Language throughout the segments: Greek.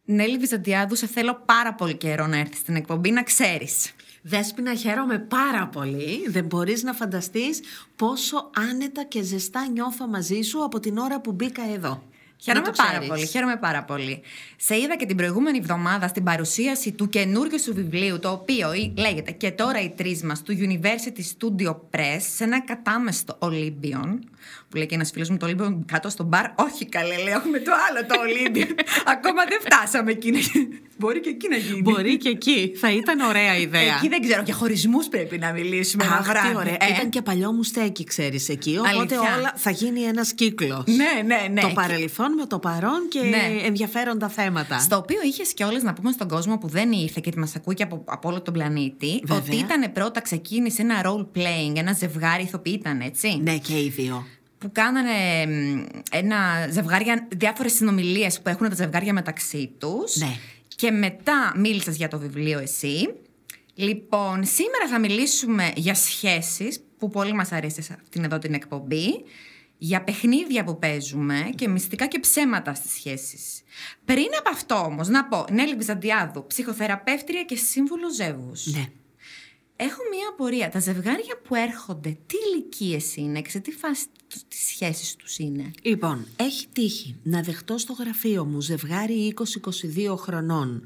Νέλη Βυζαντιάδου, σε θέλω πάρα πολύ καιρό να έρθεις στην εκπομπή, να ξέρεις. Δέσποινα, χαίρομαι πάρα πολύ. Δεν μπορείς να φανταστείς πόσο άνετα και ζεστά νιώθω μαζί σου από την ώρα που μπήκα εδώ. Χαίρομαι πάρα πολύ. Σε είδα και την προηγούμενη εβδομάδα στην παρουσίαση του καινούριου σου βιβλίου, το οποίο λέγεται «Και τώρα οι τρεις μας» του University Studio Press, σε ένα κατάμεστο Olympion, που λέει και ένας φίλος μου το Olympion κάτω στο μπαρ. Όχι καλέ, λέει, έχουμε το άλλο το Olympion. Ακόμα δεν φτάσαμε εκεί. Μπορεί και εκεί να γίνει. Μπορεί και εκεί. Θα ήταν ωραία ιδέα. Εκεί δεν ξέρω, για χωρισμούς πρέπει να μιλήσουμε. Αχ, τι ωραία. Ήταν και παλιό μου στέκι, ξέρεις, εκεί. Οπότε αλήθεια. όλα θα γίνει ένας κύκλος. Ναι. Το παρελθόν με το παρόν και ενδιαφέροντα θέματα. Στο οποίο είχες κιόλας να πούμε στον κόσμο που δεν ήρθε και μας ακούει και από όλο τον πλανήτη. Βέβαια. Ότι ήταν πρώτα, ξεκίνησε ένα role playing, ένα ζευγάρι ηθοποιοί ήταν, έτσι. Ναι, και οι δύο. Που κάνανε ένα ζευγάρια, διάφορες συνομιλίες που έχουν τα ζευγάρια μεταξύ τους. Ναι. Και μετά μίλησες για το βιβλίο εσύ. Λοιπόν, σήμερα θα μιλήσουμε για σχέσεις, που πολύ μας αρέσει σε αυτήν εδώ την εκπομπή. Για παιχνίδια που παίζουμε και μυστικά και ψέματα στις σχέσεις. Πριν από αυτό όμως, να πω, Νέλη Βυζαντιάδου, ψυχοθεραπεύτρια και σύμβουλο ζεύγους. Ναι. Έχω μία απορία. Τα ζευγάρια που έρχονται, τι ηλικίες είναι και σε τι φάση τις σχέσεις τους είναι? Λοιπόν, έχει τύχει να δεχτώ στο γραφείο μου ζευγάρι 20-22 χρονών,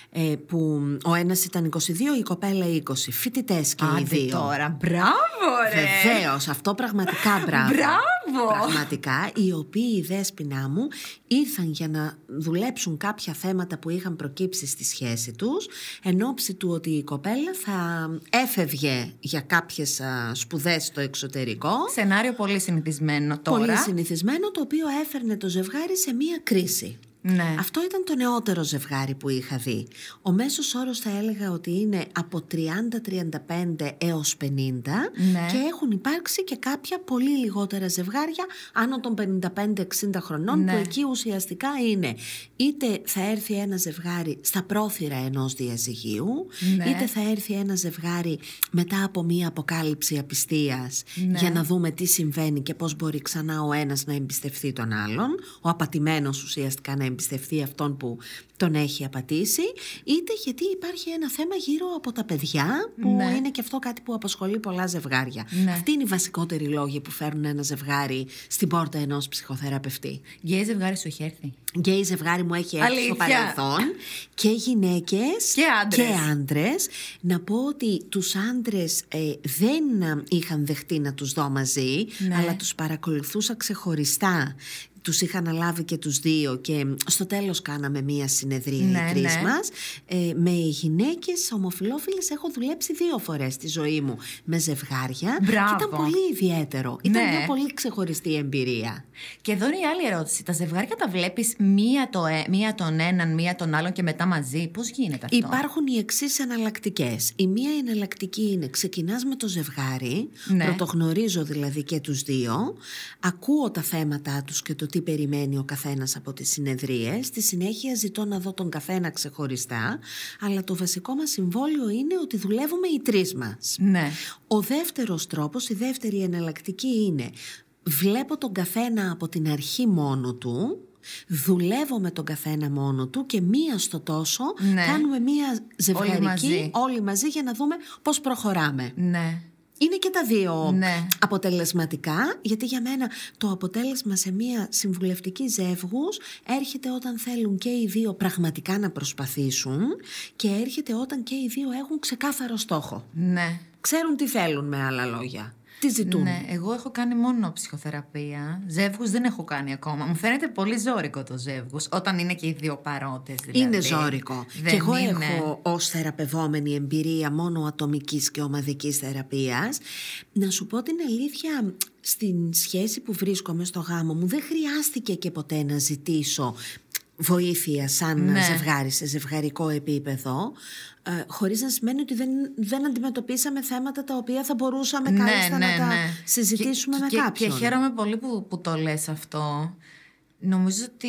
που ο ένας ήταν 22, η κοπέλα 20, φοιτητές και οι δύο. Τώρα, μπράβο ρε! Βεβαίως, αυτό πραγματικά μπράβο. Μπράβο! Πραγματικά, οι οποίοι, Δέσποινα μου, ήρθαν για να δουλέψουν κάποια θέματα που είχαν προκύψει στη σχέση τους, εν ώψη του ότι η κοπέλα θα έφευγε για κάποιες σπουδές στο εξωτερικό. Σενάριο πολύ συνηθισμένο τώρα. Πολύ συνηθισμένο, το οποίο έφερνε το ζευγάρι σε μία κρίση. Ναι. Αυτό ήταν το νεότερο ζευγάρι που είχα δει. Ο μέσος όρος θα έλεγα ότι είναι από 30-35 έως 50, ναι. Και έχουν υπάρξει και κάποια πολύ λιγότερα ζευγάρια άνω των 55-60 χρονών, ναι. Που εκεί ουσιαστικά είναι είτε θα έρθει ένα ζευγάρι στα πρόθυρα ενός διαζυγίου, ναι. Είτε θα έρθει ένα ζευγάρι μετά από μία αποκάλυψη απιστίας, ναι. Για να δούμε τι συμβαίνει και πώς μπορεί ξανά ο ένας να εμπιστευτεί τον άλλον, ο απατημένος ουσιαστικά να εμπιστευτεί αυτόν που τον έχει απατήσει, είτε γιατί υπάρχει ένα θέμα γύρω από τα παιδιά, που ναι. είναι και αυτό κάτι που απασχολεί πολλά ζευγάρια. Ναι. Αυτοί είναι οι βασικότεροι λόγοι που φέρνουν ένα ζευγάρι στην πόρτα ενός ψυχοθεραπευτή. Γκέι ζευγάρι σου έχει έρθει? Γκέι ζευγάρι μου έχει έρθει στο παρελθόν, και γυναίκες και άντρες. Να πω ότι τους άντρες δεν είχαν δεχτεί να τους δω μαζί, ναι. Αλλά τους παρακολουθούσα ξεχωριστά. Τους είχα αναλάβει και τους δύο και στο τέλος κάναμε μία συνεδρία, ναι, οι τρεις ναι. μας. Με γυναίκες ομοφυλόφιλες έχω δουλέψει 2 φορές στη ζωή μου με ζευγάρια. Μπράβο. Και ήταν πολύ ιδιαίτερο. Ήταν ναι. μια πολύ ξεχωριστή εμπειρία. Και εδώ είναι η άλλη ερώτηση. Τα ζευγάρια τα βλέπεις μία τον έναν, μία τον άλλον και μετά μαζί? Πώς γίνεται αυτό? Υπάρχουν οι εξής εναλλακτικές. Η μία εναλλακτική είναι: ξεκινάς με το ζευγάρι, ναι. Πρωτογνωρίζω δηλαδή και τους δύο, ακούω τα θέματα τους και το τι περιμένει ο καθένας από τις συνεδρίες. Στη συνέχεια ζητώ να δω τον καθένα ξεχωριστά, αλλά το βασικό μας συμβόλαιο είναι ότι δουλεύουμε οι τρεις μας. Ναι. Ο δεύτερος τρόπος, η δεύτερη εναλλακτική είναι: βλέπω τον καθένα από την αρχή μόνο του, δουλεύω με τον καθένα μόνο του και μία στο τόσο ναι. κάνουμε μία ζευγαρική όλοι μαζί για να δούμε πώς προχωράμε. Ναι. Είναι και τα δύο ναι. αποτελεσματικά, γιατί για μένα το αποτέλεσμα σε μία συμβουλευτική ζεύγους έρχεται όταν θέλουν και οι δύο πραγματικά να προσπαθήσουν, και έρχεται όταν και οι δύο έχουν ξεκάθαρο στόχο. Ναι. Ξέρουν τι θέλουν, με άλλα λόγια. Τι ζητούν. Ναι, εγώ έχω κάνει μόνο ψυχοθεραπεία. Ζεύγους δεν έχω κάνει ακόμα. Μου φαίνεται πολύ ζώρικο το ζεύγους, όταν είναι και οι δύο παρόντες δηλαδή. Είναι ζώρικο. Και εγώ έχω ως θεραπευόμενη εμπειρία μόνο ατομικής και ομαδικής θεραπείας. Να σου πω την αλήθεια, στην σχέση που βρίσκομαι στο γάμο μου δεν χρειάστηκε και ποτέ να ζητήσω βοήθεια σαν ζευγάρι, σε ζευγαρικό επίπεδο, χωρίς να σημαίνει ότι δεν αντιμετωπίσαμε θέματα τα οποία θα μπορούσαμε κάλλιστα να τα συζητήσουμε με κάποιον. Και χαίρομαι πολύ που το λες αυτό. Νομίζω ότι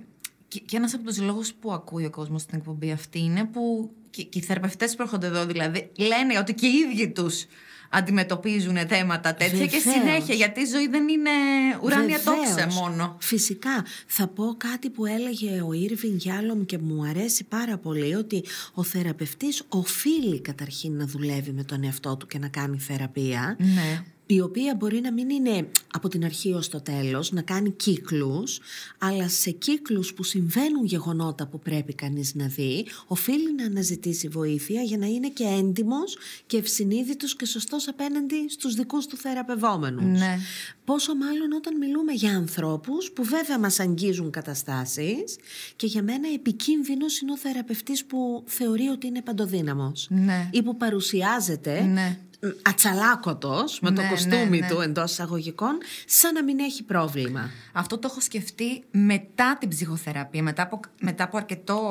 και ένας από τους λόγους που ακούει ο κόσμος στην εκπομπή αυτή είναι που και οι θεραπευτές που έρχονται εδώ δηλαδή λένε ότι και οι ίδιοι τους αντιμετωπίζουν θέματα τέτοια. Βεβαίως. Και συνέχεια, γιατί η ζωή δεν είναι ουράνια τόξα μόνο. Φυσικά. Θα πω κάτι που έλεγε ο Ήρβιν Γιάλομ και μου αρέσει πάρα πολύ, ότι ο θεραπευτής οφείλει καταρχήν να δουλεύει με τον εαυτό του και να κάνει θεραπεία. Ναι. Η οποία μπορεί να μην είναι από την αρχή ως το τέλος, να κάνει κύκλους, αλλά σε κύκλους που συμβαίνουν γεγονότα που πρέπει κανείς να δει, οφείλει να αναζητήσει βοήθεια για να είναι και έντιμος και ευσυνείδητος και σωστός απέναντι στους δικούς του θεραπευόμενους. Ναι. Πόσο μάλλον όταν μιλούμε για ανθρώπους που βέβαια μας αγγίζουν καταστάσεις, και για μένα επικίνδυνος είναι ο θεραπευτής που θεωρεί ότι είναι παντοδύναμος. Ναι. Ή που παρουσιάζεται... Ναι. ατσαλάκωτος με το κοστούμι του εντός εισαγωγικών, σαν να μην έχει πρόβλημα. Αυτό το έχω σκεφτεί μετά την ψυχοθεραπεία, μετά από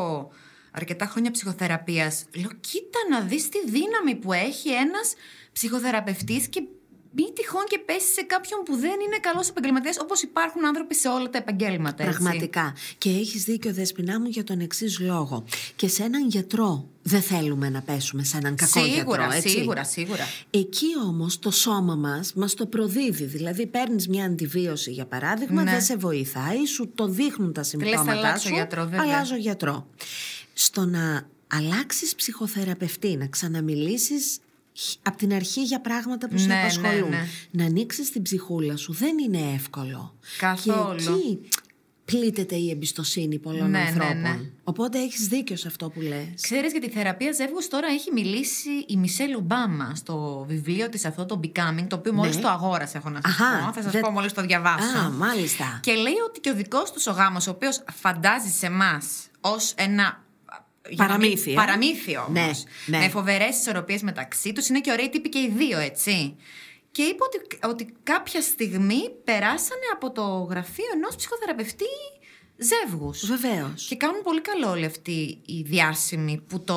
αρκετά χρόνια ψυχοθεραπείας. Λέω, κοίτα να δεις τη δύναμη που έχει ένας ψυχοθεραπευτής και μη τυχόν και πέσει σε κάποιον που δεν είναι καλός επαγγελματίας, όπως υπάρχουν άνθρωποι σε όλα τα επαγγέλματα. Έτσι. Πραγματικά. Και έχεις δίκιο, Δέσποινα μου, για τον εξής λόγο. Και σε έναν γιατρό δεν θέλουμε να πέσουμε σε έναν κακό γιατρό, έτσι. Σίγουρα. Εκεί όμως το σώμα μας το προδίδει. Δηλαδή παίρνεις μια αντιβίωση, για παράδειγμα, δεν σε βοηθάει, σου το δείχνουν τα συμπτώματά σου. Αλλάζω γιατρό. Στο να αλλάξεις ψυχοθεραπευτή, να ξαναμιλήσεις από την αρχή για πράγματα που σε απασχολούν. Ναι. Να ανοίξεις την ψυχούλα σου δεν είναι εύκολο. Καθόλου. Και εκεί πλήττεται η εμπιστοσύνη πολλών ανθρώπων. Ναι. Οπότε έχεις δίκιο σε αυτό που λες. Ξέρεις, για τη θεραπεία ζεύγους τώρα έχει μιλήσει η Μισελ Ομπάμα στο βιβλίο της, αυτό το Becoming, το οποίο μόλις το αγόρασε, έχω να σας πω. Θα σας πω μόλις το διαβάσω. Μάλιστα. Και λέει ότι και ο δικός τους ο γάμος, ο οποίος φαντάζει σε εμάς ως ένα παραμύθιο όμως, με φοβερές ισορροπίες μεταξύ τους, είναι και ωραίοι τύποι και οι δύο, έτσι. Και είπε ότι κάποια στιγμή περάσανε από το γραφείο ενός ψυχοθεραπευτή ζεύγους. Βεβαίως. Και κάνουν πολύ καλό όλοι αυτοί οι διάσημοι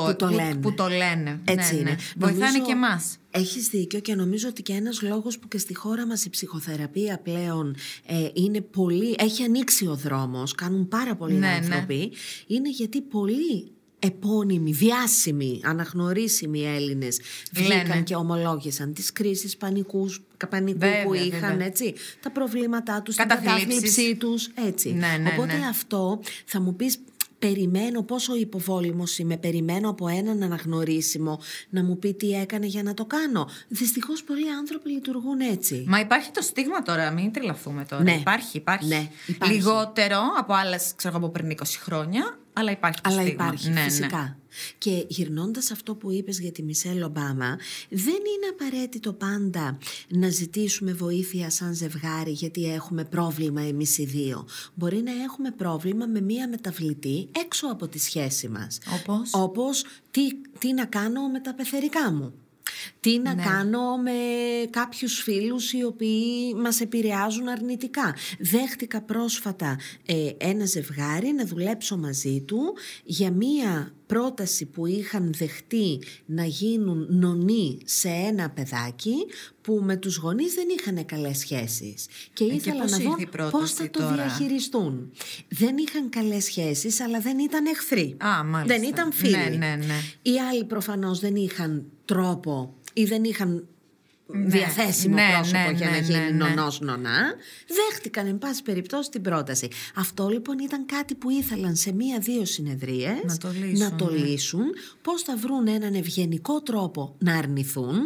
που το λένε. Έτσι είναι. Βοηθάνε και εμάς. Έχεις δίκιο, και νομίζω ότι και ένας λόγος που και στη χώρα μας η ψυχοθεραπεία πλέον είναι πολύ, έχει ανοίξει ο δρόμος, κάνουν πάρα πολλοί άνθρωποι, είναι γιατί πολλοί επώνυμοι, διάσημοι, αναγνωρίσιμοι Έλληνες βγήκαν και ομολόγησαν τις κρίσεις πανικού που είχαν, έτσι, τα προβλήματά τους, την κατάθλιψή τους, έτσι. Οπότε αυτό θα μου πεις, περιμένω, πόσο υποβόλυμος είμαι, περιμένω από έναν αναγνωρίσιμο να μου πει τι έκανε για να το κάνω. Δυστυχώς πολλοί άνθρωποι λειτουργούν έτσι. Μα υπάρχει το στίγμα τώρα, μην τρελαθούμε τώρα. Ναι. Υπάρχει. Ναι, λιγότερο από άλλες, ξέρω, από πριν 20 χρόνια, αλλά υπάρχει το στίγμα. Υπάρχει, φυσικά. Και γυρνώντας αυτό που είπες για τη Μισελ Ομπάμα, δεν είναι απαραίτητο πάντα να ζητήσουμε βοήθεια σαν ζευγάρι γιατί έχουμε πρόβλημα εμείς οι δύο. Μπορεί να έχουμε πρόβλημα με μία μεταβλητή έξω από τη σχέση μας. Όπως τι να κάνω με τα πεθερικά μου. Τι να κάνω με κάποιους φίλους οι οποίοι μας επηρεάζουν αρνητικά. Δέχτηκα πρόσφατα ένα ζευγάρι να δουλέψω μαζί του για μία πρόταση που είχαν δεχτεί να γίνουν νονοί σε ένα παιδάκι που με τους γονείς δεν είχαν καλές σχέσεις. Και ήθελα να δω πώς θα το διαχειριστούν. Δεν είχαν καλές σχέσεις, αλλά δεν ήταν εχθροί. Δεν ήταν φίλοι. Οι άλλοι προφανώς δεν είχαν τρόπο ή δεν είχαν διαθέσιμο πρόσωπο για να γίνει νονός νονά. Δέχτηκαν εν πάση περιπτώσει την πρόταση. Αυτό λοιπόν ήταν κάτι που ήθελαν σε 1-2 συνεδρίες να το λύσουν. Πώς θα βρουν έναν ευγενικό τρόπο να αρνηθούν,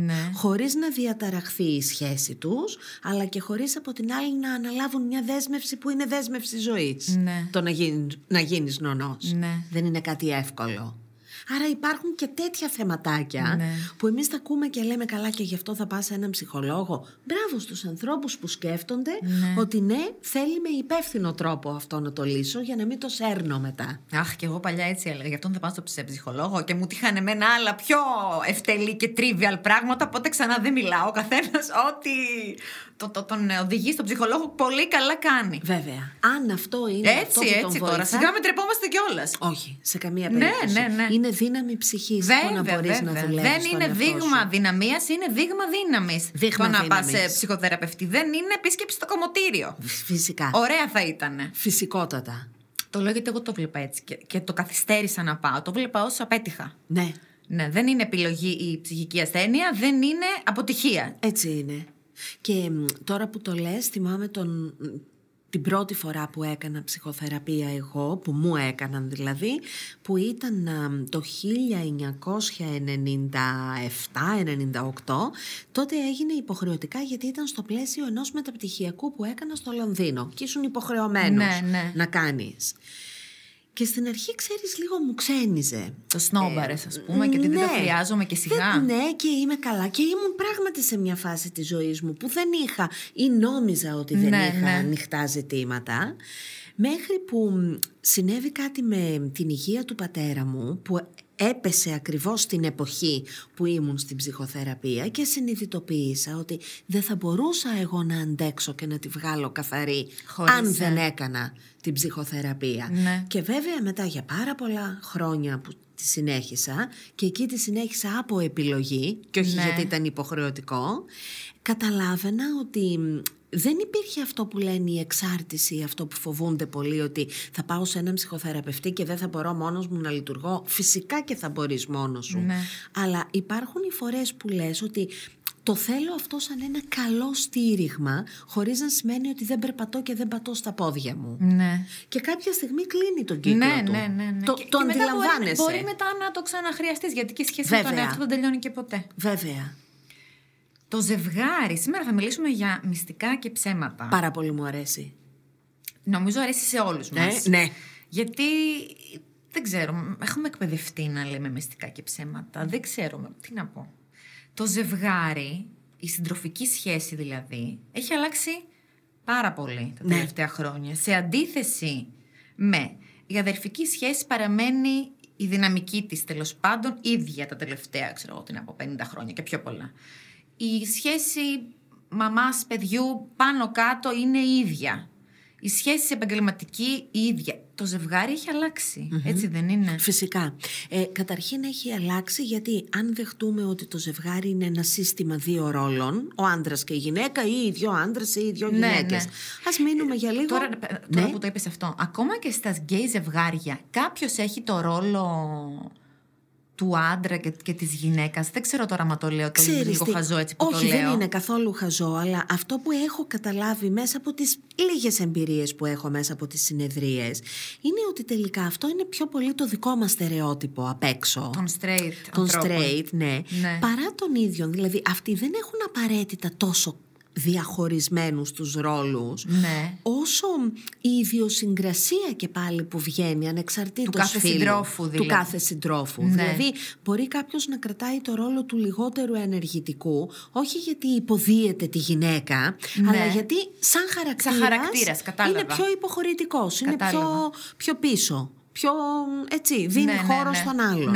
χωρίς να διαταραχθεί η σχέση τους, αλλά και χωρίς από την άλλη να αναλάβουν μια δέσμευση που είναι δέσμευση ζωής. Το να γίνεις νονός. Δεν είναι κάτι εύκολο. Άρα υπάρχουν και τέτοια θεματάκια που εμείς τα ακούμε και λέμε καλά, και γι' αυτό θα πας σε έναν ψυχολόγο. Μπράβο στους ανθρώπους που σκέφτονται ότι θέλει με υπεύθυνο τρόπο αυτό να το λύσω για να μην το σέρνω μετά. Αχ, και εγώ παλιά έτσι έλεγα. Γι' αυτό θα πάω σε ψυχολόγο και μου τύχανε εμένα άλλα πιο ευτελή και trivial πράγματα. Οπότε ξανά δεν μιλάω. Ο καθένας ό,τι τον οδηγεί στον ψυχολόγο πολύ καλά κάνει. Βέβαια. Αν αυτό είναι αυτό που τον βοηθά. Τώρα. Σιγά μην τρεπόμαστε κιόλας. Όχι, σε καμία περίπτωση. Είναι δύναμη ψυχής το να μπορείς να δουλεύεις. Δεν είναι δείγμα δυναμίας, είναι δείγμα δύναμης. Το να πας σε ψυχοθεραπευτή. Δεν είναι επίσκεψη στο κομμωτήριο. Φυσικά. Ωραία θα ήτανε. Φυσικότατα. Το λέω γιατί εγώ το βλέπα έτσι και το καθυστέρησα να πάω. Το βλέπα ως απέτυχα. Ναι. Ναι, δεν είναι επιλογή η ψυχική ασθένεια, δεν είναι αποτυχία. Έτσι είναι. Και τώρα που το λες, θυμάμαι την πρώτη φορά που έκανα ψυχοθεραπεία εγώ, που μου έκαναν δηλαδή, που ήταν το 1997-98, τότε έγινε υποχρεωτικά γιατί ήταν στο πλαίσιο ενός μεταπτυχιακού που έκανα στο Λονδίνο και ήσουν υποχρεωμένος να κάνεις. Και στην αρχή, ξέρεις, λίγο μου ξένιζε. Το σνόμπαρες, ας πούμε, και δεν το χρειάζομαι και σιγά. Ναι, και είμαι καλά. Και ήμουν πράγματι σε μια φάση της ζωής μου που δεν είχα ή νόμιζα ότι δεν είχα ανοιχτά ζητήματα. Μέχρι που συνέβη κάτι με την υγεία του πατέρα μου, που έπεσε ακριβώς την εποχή που ήμουν στην ψυχοθεραπεία, και συνειδητοποίησα ότι δεν θα μπορούσα εγώ να αντέξω και να τη βγάλω καθαρή αν δεν έκανα την ψυχοθεραπεία. Ναι. Και βέβαια μετά για πάρα πολλά χρόνια που τη συνέχισα, και εκεί τη συνέχισα από επιλογή και όχι γιατί ήταν υποχρεωτικό, καταλάβαινα ότι δεν υπήρχε αυτό που λένε η εξάρτηση, αυτό που φοβούνται πολλοί, ότι θα πάω σε έναν ψυχοθεραπευτή και δεν θα μπορώ μόνος μου να λειτουργώ. Φυσικά και θα μπορείς μόνος σου. Ναι. Αλλά υπάρχουν οι φορές που λες ότι το θέλω αυτό σαν ένα καλό στήριγμα, χωρίς να σημαίνει ότι δεν περπατώ και δεν πατώ στα πόδια μου. Ναι. Και κάποια στιγμή κλείνει τον κύκλο του. Ναι. Το αντιλαμβάνεσαι. Μπορεί μετά να το ξαναχρειαστείς, γιατί και η σχέση με τον εαυτό δεν τελειώνει και ποτέ. Βέβαια. Το ζευγάρι. Σήμερα θα μιλήσουμε για μυστικά και ψέματα. Πάρα πολύ μου αρέσει. Νομίζω αρέσει σε όλους μας. Ναι. Γιατί δεν ξέρω, έχουμε εκπαιδευτεί να λέμε μυστικά και ψέματα. Δεν ξέρουμε, τι να πω. Το ζευγάρι, η συντροφική σχέση δηλαδή, έχει αλλάξει πάρα πολύ τα τελευταία χρόνια. Σε αντίθεση με η αδερφική σχέση, παραμένει η δυναμική της τέλος πάντων ίδια τα τελευταία, ξέρω, από 50 χρόνια και πιο πολλά. Η σχέση μαμάς παιδιού πάνω κάτω είναι η ίδια. Η σχέση επαγγελματική η ίδια. Το ζευγάρι έχει αλλάξει, έτσι δεν είναι? Φυσικά. Καταρχήν έχει αλλάξει γιατί αν δεχτούμε ότι το ζευγάρι είναι ένα σύστημα δύο ρόλων, ο άντρας και η γυναίκα ή οι δυο άντρες ή οι δυο γυναίκες. Ας μείνουμε για λίγο. Τώρα που το είπες αυτό, ακόμα και στα γκέι ζευγάρια κάποιος έχει το ρόλο του άντρα και της γυναίκας. Δεν ξέρω τώρα αν το λέω, το είναι λίγο χαζό έτσι που όχι, το λέω. δεν είναι καθόλου χαζό, αλλά αυτό που έχω καταλάβει μέσα από τις λίγες εμπειρίες που έχω μέσα από τις συνεδρίες, είναι ότι τελικά αυτό είναι πιο πολύ το δικό μας στερεότυπο απ' έξω. Τον straight, ναι. Παρά τον ίδιο. Δηλαδή αυτοί δεν έχουν απαραίτητα τόσο διαχωρισμένους τους ρόλους, όσο η ιδιοσυγκρασία και πάλι που βγαίνει ανεξαρτήτως του κάθε συντρόφου. Δηλαδή μπορεί κάποιος να κρατάει το ρόλο του λιγότερου ενεργητικού, όχι γιατί υποδίεται τη γυναίκα, αλλά γιατί σαν χαρακτήρας είναι πιο υποχωρητικός, είναι πιο πίσω, πιο έτσι, δίνει χώρο στον άλλον.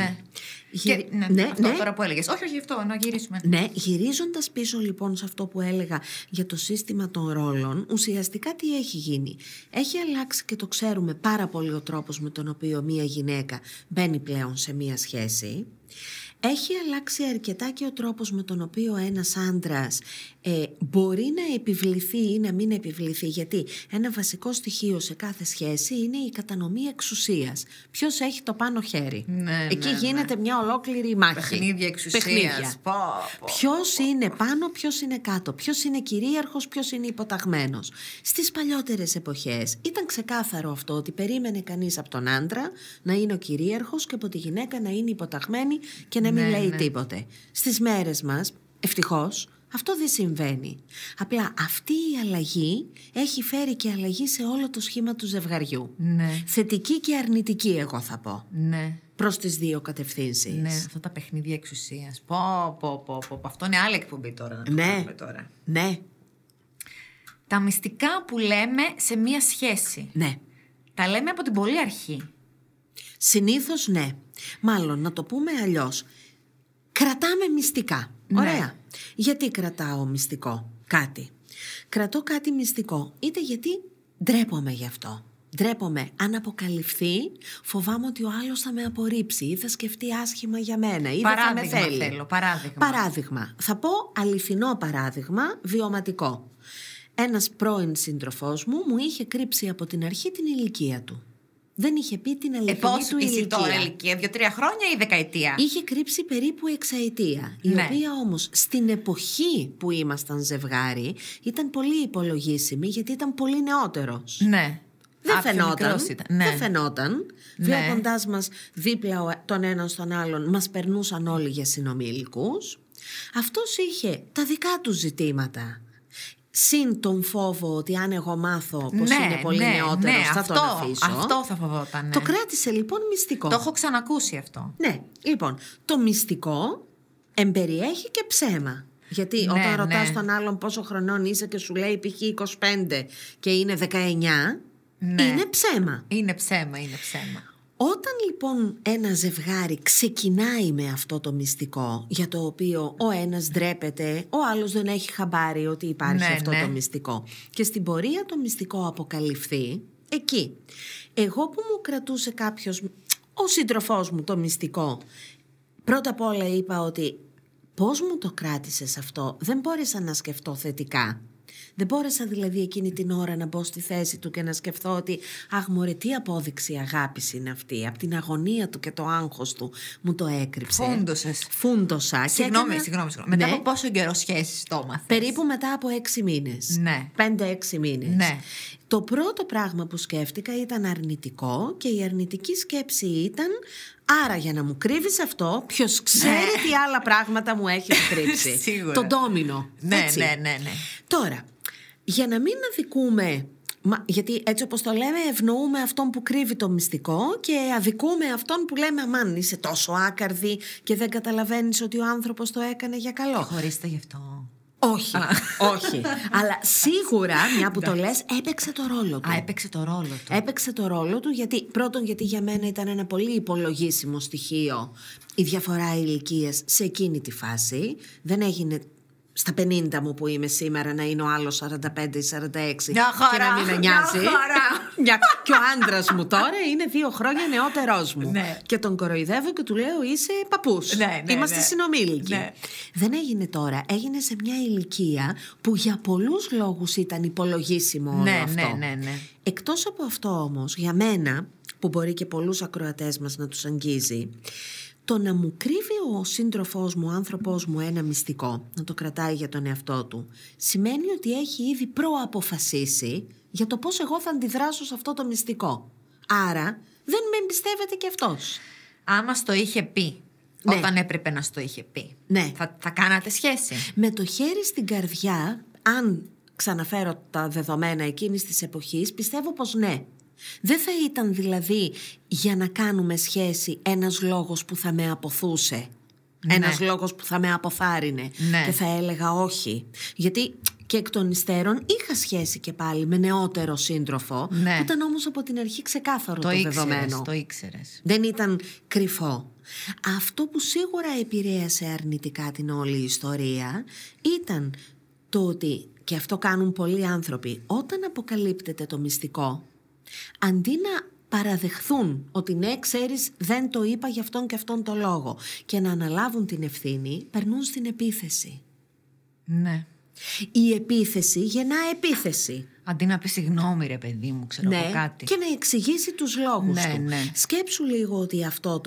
Αυτό τώρα που έλεγες. Όχι αυτό, να γυρίσουμε. Ναι, γυρίζοντας πίσω λοιπόν σε αυτό που έλεγα για το σύστημα των ρόλων, ουσιαστικά τι έχει γίνει? Έχει αλλάξει και το ξέρουμε πάρα πολύ ο τρόπος με τον οποίο μία γυναίκα μπαίνει πλέον σε μία σχέση. Έχει αλλάξει αρκετά και ο τρόπος με τον οποίο ένας άντρας μπορεί να επιβληθεί ή να μην επιβληθεί, γιατί ένα βασικό στοιχείο σε κάθε σχέση είναι η κατανομή εξουσίας. Ποιος έχει το πάνω χέρι. Εκεί γίνεται μια ολόκληρη μάχη. Παιχνίδια εξουσίας. Ποιος είναι πάνω, ποιος είναι κάτω, ποιος είναι κυρίαρχος, ποιος είναι υποταγμένος. Στις παλιότερες εποχές ήταν ξεκάθαρο αυτό, ότι περίμενε κανείς από τον άντρα να είναι ο κυρίαρχος και από τη γυναίκα να είναι υποταγμένη και να μην λέει τίποτε. Στις μέρες μας, ευτυχώς, αυτό δεν συμβαίνει. Απλά αυτή η αλλαγή έχει φέρει και αλλαγή σε όλο το σχήμα του ζευγαριού. Θετική και αρνητική, εγώ θα πω. Προς τις δύο κατευθύνσεις. Ναι, αυτά τα παιχνίδια εξουσίας. Αυτό είναι άλλη εκπομπή τώρα να το πούμε τώρα. Ναι. Τα μυστικά που λέμε σε μία σχέση. Ναι. Τα λέμε από την πολύ αρχή. Συνήθως ναι. Μάλλον να το πούμε αλλιώς. Κρατάμε μυστικά. Ωραία. Γιατί κρατάω μυστικό κάτι? Κρατώ κάτι μυστικό είτε γιατί ντρέπομαι γι' αυτό. Ντρέπομαι αν αποκαλυφθεί, φοβάμαι ότι ο άλλος θα με απορρίψει ή θα σκεφτεί άσχημα για μένα ή δεν θα με θέλει. Παράδειγμα. Θα πω αληθινό παράδειγμα, βιωματικό. Ένας πρώην σύντροφός μου είχε κρύψει από την αρχή την ηλικία του. Δεν είχε πει την αληθινή του ηλικία. Τώρα ηλικία, 2-3 χρόνια ή δεκαετία? Είχε κρύψει περίπου εξαετία, η οποία όμως στην εποχή που ήμασταν ζευγάρι ήταν πολύ υπολογίσιμη, γιατί ήταν πολύ νεότερος. Ναι. Δεν φαινόταν. Βλέποντάς μας δίπλα τον έναν στον άλλον, μας περνούσαν όλοι για συνομήλικους. Αυτός είχε τα δικά του ζητήματα. Συν τον φόβο ότι αν εγώ μάθω πως είναι πολύ νεότερος, θα τον αφήσω. Αυτό θα φοβόταν. Το κράτησε λοιπόν μυστικό. Το έχω ξανακούσει αυτό. Ναι, λοιπόν, το μυστικό εμπεριέχει και ψέμα. Γιατί όταν ρωτάς τον άλλον πόσο χρονών είσαι και σου λέει π.χ. 25 και είναι 19, είναι ψέμα. Είναι ψέμα. Όταν λοιπόν ένα ζευγάρι ξεκινάει με αυτό το μυστικό, για το οποίο ο ένας ντρέπεται, ο άλλος δεν έχει χαμπάρι ότι υπάρχει αυτό το μυστικό, και στην πορεία το μυστικό αποκαλυφθεί, εκεί εγώ που μου κρατούσε κάποιος, ο σύντροφός μου, το μυστικό, πρώτα απ' όλα είπα ότι πώς μου το κράτησες αυτό? Δεν μπόρεσα να σκεφτώ θετικά. Δεν μπόρεσα δηλαδή εκείνη την ώρα να μπω στη θέση του και να σκεφτώ ότι αχ μωρέ, τι απόδειξη αγάπης είναι αυτή. Από την αγωνία του και το άγχος του μου το έκρυψε. Φούντωσα. Συγγνώμη. Μετά από πόσο καιρό σχέσεις το έμαθες? Περίπου μετά από 6 μήνες. 5-6 μήνες. Ναι. Το πρώτο πράγμα που σκέφτηκα ήταν αρνητικό, και η αρνητική σκέψη ήταν, άρα για να μου κρύβεις αυτό, ποιος ξέρει τι άλλα πράγματα μου έχεις κρύψει. Σίγουρα. Το ντόμινο. Ναι. Τώρα, για να μην αδικούμε, γιατί έτσι όπως το λέμε ευνοούμε αυτόν που κρύβει το μυστικό και αδικούμε αυτόν που λέμε αμάν είσαι τόσο άκαρδη και δεν καταλαβαίνεις ότι ο άνθρωπος το έκανε για καλό. Χωρίστε γι' αυτό. Όχι. Αλλά σίγουρα, μια που το λες, έπαιξε το ρόλο του. Έπαιξε το ρόλο του, γιατί πρώτον, γιατί για μένα ήταν ένα πολύ υπολογίσιμο στοιχείο η διαφορά ηλικίας σε εκείνη τη φάση. Δεν έγινε στα 50 μου που είμαι σήμερα να είναι ο άλλος 45 ή 46 και να μην με νοιάζει. Και ο άντρας μου τώρα είναι 2 χρόνια νεότερός μου. Και τον κοροϊδεύω και του λέω είσαι παππούς. Είμαστε συνομήλικοι. Δεν έγινε τώρα. Έγινε σε μια ηλικία που για πολλούς λόγους ήταν υπολογίσιμο όλο αυτό. Εκτός από αυτό όμως, για μένα, που μπορεί και πολλούς ακροατές μας να τους αγγίζει, το να μου κρύβει ο σύντροφός μου, ο άνθρωπός μου ένα μυστικό, να το κρατάει για τον εαυτό του, σημαίνει ότι έχει ήδη προαποφασίσει για το πώς εγώ θα αντιδράσω σε αυτό το μυστικό. Άρα δεν με εμπιστεύεται και αυτός. Άμα στο είχε πει, όταν έπρεπε να στο είχε πει, θα κάνατε σχέση? Με το χέρι στην καρδιά, αν ξαναφέρω τα δεδομένα εκείνης της εποχής, πιστεύω πως ναι. Δεν θα ήταν δηλαδή για να κάνουμε σχέση ένας λόγος που θα με αποθούσε, ένας λόγος που θα με αποθάρρυνε και θα έλεγα όχι. Γιατί και εκ των υστέρων είχα σχέση και πάλι με νεότερο σύντροφο, που ήταν όμως από την αρχή ξεκάθαρο το δεδομένο. Το ήξερες. Δεν ήταν κρυφό. Αυτό που σίγουρα επηρέασε αρνητικά την όλη ιστορία ήταν το ότι, και αυτό κάνουν πολλοί άνθρωποι, όταν αποκαλύπτεται το μυστικό, αντί να παραδεχθούν ότι ναι, ξέρεις, δεν το είπα γι' αυτόν και αυτόν το λόγο, και να αναλάβουν την ευθύνη, περνούν στην επίθεση. Ναι. Η επίθεση γεννά επίθεση. Αντί να πει συγγνώμη ρε παιδί μου, ξέρω από κάτι. Και να εξηγήσει τους λόγους του. Σκέψου λίγο ότι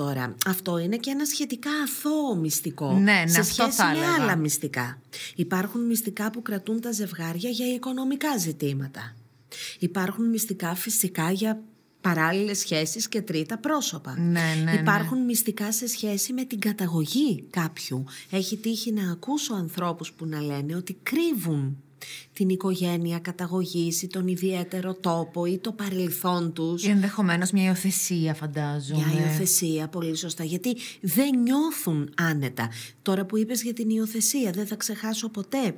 αυτό είναι και ένα σχετικά αθώο μυστικό σε σχέση με άλλα μυστικά. Υπάρχουν μυστικά που κρατούν τα ζευγάρια για οικονομικά ζητήματα. Υπάρχουν μυστικά φυσικά για παράλληλες σχέσεις και τρίτα πρόσωπα. Υπάρχουν μυστικά σε σχέση με την καταγωγή κάποιου. Έχει τύχει να ακούσω ανθρώπους που να λένε ότι κρύβουν την οικογένεια καταγωγής ή τον ιδιαίτερο τόπο ή το παρελθόν τους. Ή ενδεχομένως μια υιοθεσία, φαντάζομαι. Μια υιοθεσία, πολύ σωστά. Γιατί δεν νιώθουν άνετα. Τώρα που είπες για την υιοθεσία, δεν θα ξεχάσω ποτέ.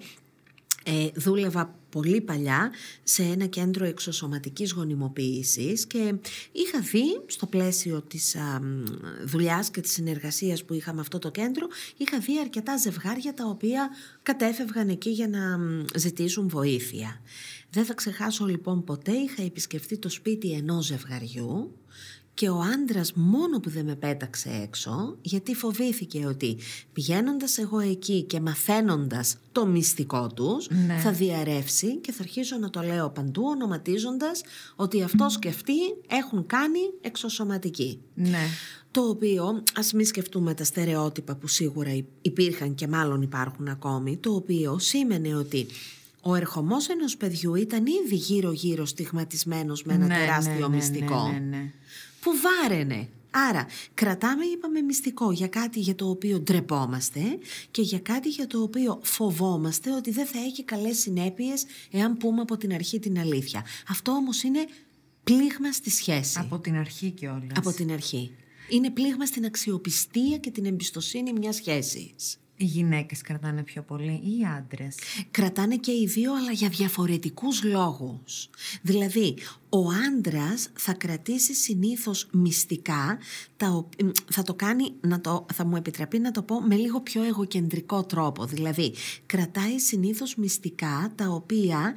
Δούλευα πολύ παλιά σε ένα κέντρο εξωσωματικής γονιμοποίησης και είχα δει στο πλαίσιο της δουλειάς και της συνεργασίας που είχα με αυτό το κέντρο, είχα δει αρκετά ζευγάρια τα οποία κατέφευγαν εκεί για να ζητήσουν βοήθεια. Δεν θα ξεχάσω λοιπόν ποτέ, είχα επισκεφτεί το σπίτι ενός ζευγαριού Και ο άντρας μόνο που δεν με πέταξε έξω, γιατί φοβήθηκε ότι πηγαίνοντας εγώ εκεί και μαθαίνοντας το μυστικό τους, ναι, θα διαρρεύσει και θα αρχίσω να το λέω παντού ονοματίζοντας ότι αυτός και αυτοί έχουν κάνει εξωσωματική. Ναι. Το οποίο, ας μην σκεφτούμε τα στερεότυπα που σίγουρα υπήρχαν και μάλλον υπάρχουν ακόμη, το οποίο σήμαινε ότι ο ερχομός ενός παιδιού ήταν ήδη γύρω-γύρω στιγματισμένος με ένα τεράστιο μυστικό που βάραινε. Άρα κρατάμε, είπαμε, μυστικό για κάτι για το οποίο ντρεπόμαστε και για κάτι για το οποίο φοβόμαστε ότι δεν θα έχει καλές συνέπειες εάν πούμε από την αρχή την αλήθεια. Αυτό όμως είναι πλήγμα στη σχέση. Από την αρχή κιόλας. Από την αρχή. Είναι πλήγμα στην αξιοπιστία και την εμπιστοσύνη μιας σχέσης. Οι γυναίκες κρατάνε πιο πολύ ή οι άντρες? Κρατάνε και οι δύο, αλλά για διαφορετικούς λόγους. Δηλαδή, ο άντρας θα κρατήσει συνήθως μυστικά, θα το κάνει, θα μου επιτραπεί να το πω με λίγο πιο εγωκεντρικό τρόπο. Δηλαδή, κρατάει συνήθως μυστικά τα οποία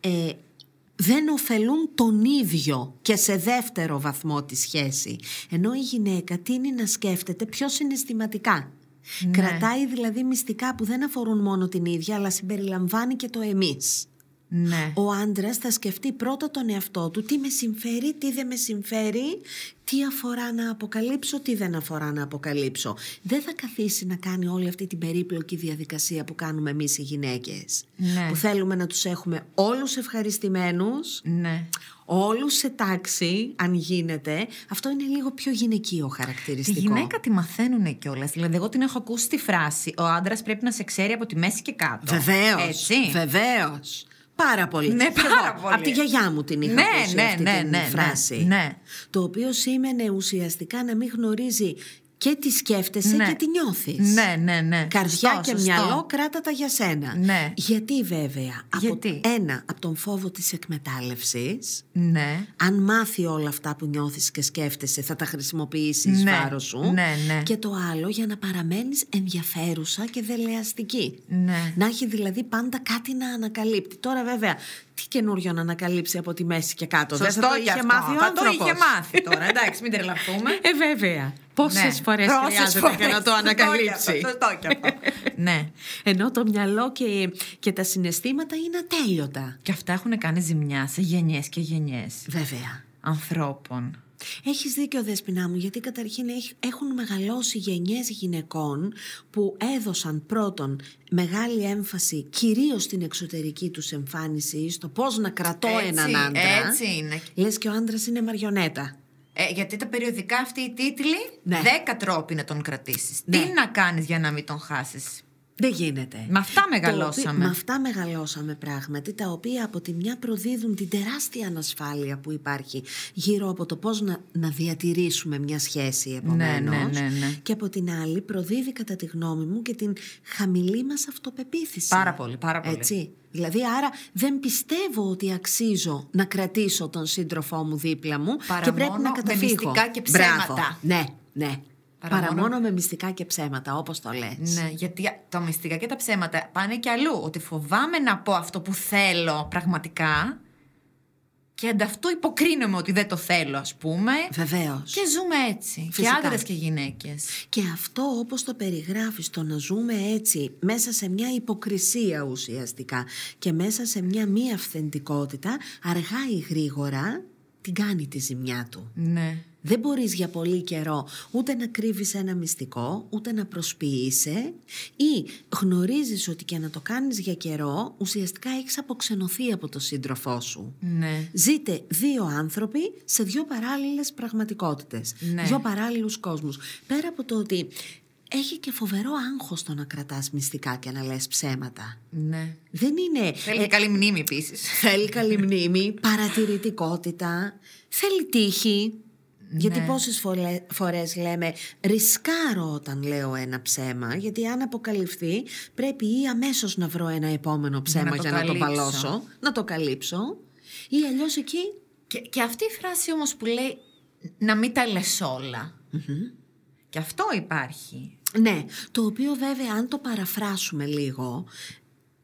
δεν ωφελούν τον ίδιο και σε δεύτερο βαθμό τη σχέση. Ενώ η γυναίκα τείνει να σκέφτεται πιο συναισθηματικά. Ναι. Κρατάει δηλαδή μυστικά που δεν αφορούν μόνο την ίδια, αλλά συμπεριλαμβάνει και το εμείς. Ναι. Ο άντρας θα σκεφτεί πρώτα τον εαυτό του, τι με συμφέρει, τι δεν με συμφέρει, τι αφορά να αποκαλύψω, τι δεν αφορά να αποκαλύψω. Δεν θα καθίσει να κάνει όλη αυτή την περίπλοκη διαδικασία που κάνουμε εμείς οι γυναίκες. Ναι. Που θέλουμε να τους έχουμε όλους ευχαριστημένους, ναι, όλους σε τάξη, αν γίνεται. Αυτό είναι λίγο πιο γυναικείο χαρακτηριστικό. Τη γυναίκα τη μαθαίνουνε κιόλας. Δηλαδή, εγώ την έχω ακούσει τη φράση: ο άντρας πρέπει να σε ξέρει από τη μέση και κάτω. Βεβαίως. Έτσι. Βεβαίως. Πάρα πολύ. Ναι, πάρα πολύ. Από τη γιαγιά μου την είχα ακούσει αυτή την φράση. Ναι. Το οποίο σήμαινε ουσιαστικά να μην γνωρίζει και τι σκέφτεσαι και τι νιώθεις. Ναι. Καρδιά και μυαλό, κράτα τα για σένα. Ναι. Γιατί βέβαια? Γιατί? Από τον φόβο της εκμετάλλευσης. Ναι. Αν μάθει όλα αυτά που νιώθεις και σκέφτεσαι, θα τα χρησιμοποιήσεις εις βάρος σου. Ναι. Και το άλλο, για να παραμένεις ενδιαφέρουσα και δελεαστική. Ναι. Να έχει δηλαδή πάντα κάτι να ανακαλύπτει. Τώρα βέβαια, τι καινούριο να ανακαλύψει από τη μέση και κάτω? Σωστό, δεν θα το είχε μάθει ο άνθρωπος. Το είχε μάθει τώρα, εντάξει, μην τρελαθούμε. Βέβαια. Πόσες φορές χρειάζεται για να το ανακαλύψει? Σωστό και αυτό. Ναι. Ενώ το μυαλό και τα συναισθήματα είναι ατέλειωτα. Και αυτά έχουν κάνει ζημιά σε γενιές και γενιές. Βέβαια. Ανθρώπων. Έχεις δίκιο, Δέσποινα μου, γιατί καταρχήν έχουν μεγαλώσει γενιές γυναικών που έδωσαν πρώτον μεγάλη έμφαση κυρίως στην εξωτερική τους εμφάνιση, στο πώς να κρατώ έναν άντρα. Έτσι είναι. Λες και ο άντρας είναι μαριονέτα. Γιατί τα περιοδικά αυτοί οι τίτλοι, 10 τρόποι να τον κρατήσεις. Ναι. Τι να κάνεις για να μην τον χάσεις? Δεν γίνεται. Με αυτά μεγαλώσαμε. Με αυτά μεγαλώσαμε πράγματι, τα οποία από τη μια προδίδουν την τεράστια ανασφάλεια που υπάρχει γύρω από το πώς να διατηρήσουμε μια σχέση επομένως. Ναι. Και από την άλλη προδίδει κατά τη γνώμη μου και την χαμηλή μας αυτοπεποίθηση. Πάρα πολύ. Έτσι. Δηλαδή άρα δεν πιστεύω ότι αξίζω να κρατήσω τον σύντροφό μου δίπλα μου και πρέπει να καταφύγω. Με μυστικά και ψέματα. Μπράβο. Ναι. Παρά μόνο με μυστικά και ψέματα, όπως το λες. Ναι, γιατί τα μυστικά και τα ψέματα πάνε και αλλού. Ότι φοβάμαι να πω αυτό που θέλω πραγματικά και ανταυτού υποκρίνομαι ότι δεν το θέλω, ας πούμε. Βεβαίως. Και ζούμε έτσι. Φυσικά. Και άντρες και γυναίκες. Και αυτό, όπως το περιγράφεις, το να ζούμε έτσι μέσα σε μια υποκρισία ουσιαστικά και μέσα σε μια μη αυθεντικότητα, αργά ή γρήγορα την κάνει τη ζημιά του. Ναι. Δεν μπορείς για πολύ καιρό ούτε να κρύβεις ένα μυστικό, ούτε να προσποιείσαι, ή γνωρίζεις ότι και να το κάνεις για καιρό ουσιαστικά έχεις αποξενωθεί από το σύντροφό σου. Ναι. Ζείτε δύο άνθρωποι σε δύο παράλληλες πραγματικότητες, δύο παράλληλους κόσμους. Πέρα από το ότι έχει και φοβερό άγχος το να κρατάς μυστικά και να λες ψέματα. Ναι. Δεν είναι... Θέλει καλή μνήμη επίσης. Θέλει καλή μνήμη, παρατηρητικότητα, θέλει τύχη. Γιατί πόσες φορές λέμε ρισκάρω όταν λέω ένα ψέμα, γιατί αν αποκαλυφθεί πρέπει ή αμέσως να βρω ένα επόμενο ψέμα για να το παλώσω, να το καλύψω, ή αλλιώς εκεί... Και αυτή η φράση όμως που λέει να μην τα λες όλα. Και αυτό υπάρχει. Ναι, το οποίο βέβαια αν το παραφράσουμε λίγο,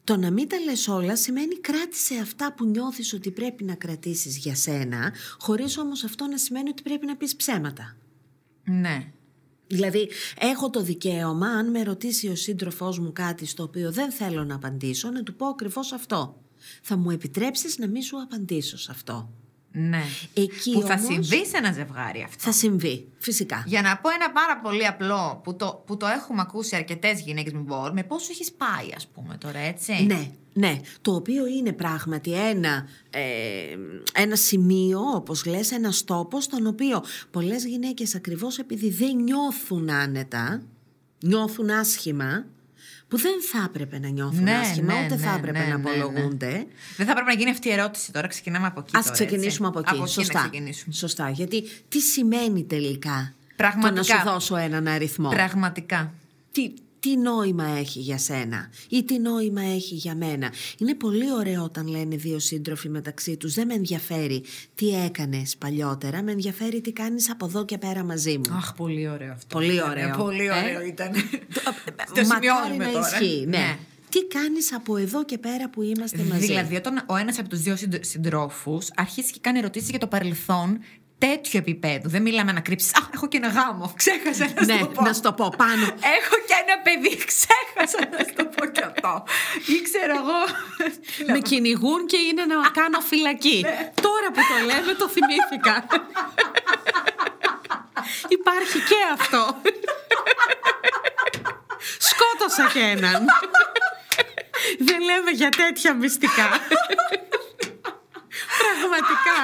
το να μην τα λες όλα σημαίνει κράτησε αυτά που νιώθεις ότι πρέπει να κρατήσεις για σένα, χωρίς όμως αυτό να σημαίνει ότι πρέπει να πεις ψέματα. Ναι. Δηλαδή, έχω το δικαίωμα, αν με ρωτήσει ο σύντροφός μου κάτι στο οποίο δεν θέλω να απαντήσω, να του πω ακριβώς αυτό. Θα μου επιτρέψεις να μην σου απαντήσω σε αυτό. Ναι. Εκεί που θα όμως, συμβεί σε ένα ζευγάρι αυτό. Θα συμβεί, φυσικά. Για να πω ένα πάρα πολύ απλό που το έχουμε ακούσει αρκετές γυναίκες με πόσο έχεις πάει, ας πούμε, τώρα, έτσι. Ναι, το οποίο είναι πράγματι ένα σημείο, όπως λες, ένας τόπος, στον οποίο πολλές γυναίκες ακριβώς επειδή δεν νιώθουν άνετα, νιώθουν άσχημα, που δεν θα έπρεπε να νιώθουν άσχημα, ούτε θα έπρεπε να απολογούνται. Δεν θα έπρεπε να γίνει αυτή η ερώτηση τώρα, ξεκινάμε από εκεί. Ας ξεκινήσουμε από εκεί. Σωστά. Γιατί τι σημαίνει τελικά το να σου δώσω έναν αριθμό? Πραγματικά. Τι νόημα έχει για σένα ή τι νόημα έχει για μένα? Είναι πολύ ωραίο όταν λένε δύο σύντροφοι μεταξύ τους, δεν με ενδιαφέρει τι έκανες παλιότερα, με ενδιαφέρει τι κάνεις από εδώ και πέρα μαζί μου. Αχ, πολύ ωραίο αυτό. Πολύ ωραίο. Πολύ ωραίο ήταν. Το σημειώνουμε τώρα. Ισχύει, ναι. Τι κάνεις από εδώ και πέρα που είμαστε μαζί? Δηλαδή, όταν ο ένας από τους δύο συντρόφους αρχίσει και κάνει ερωτήσεις για το παρελθόν τέτοιο επίπεδο. Δεν μιλάμε να κρύψεις. Έχω και ένα γάμο. Ξέχασα να σου το πω. Να σου το πω πάνω. Έχω και ένα παιδί. Ξέχασα να σου το πω και αυτό. Ή ξέρω εγώ. Με κυνηγούν και είναι να κάνω φυλακή. Τώρα που το λέμε το θυμήθηκα. Υπάρχει και αυτό. Σκότωσα και έναν. Δεν λέμε για τέτοια μυστικά. Πραγματικά.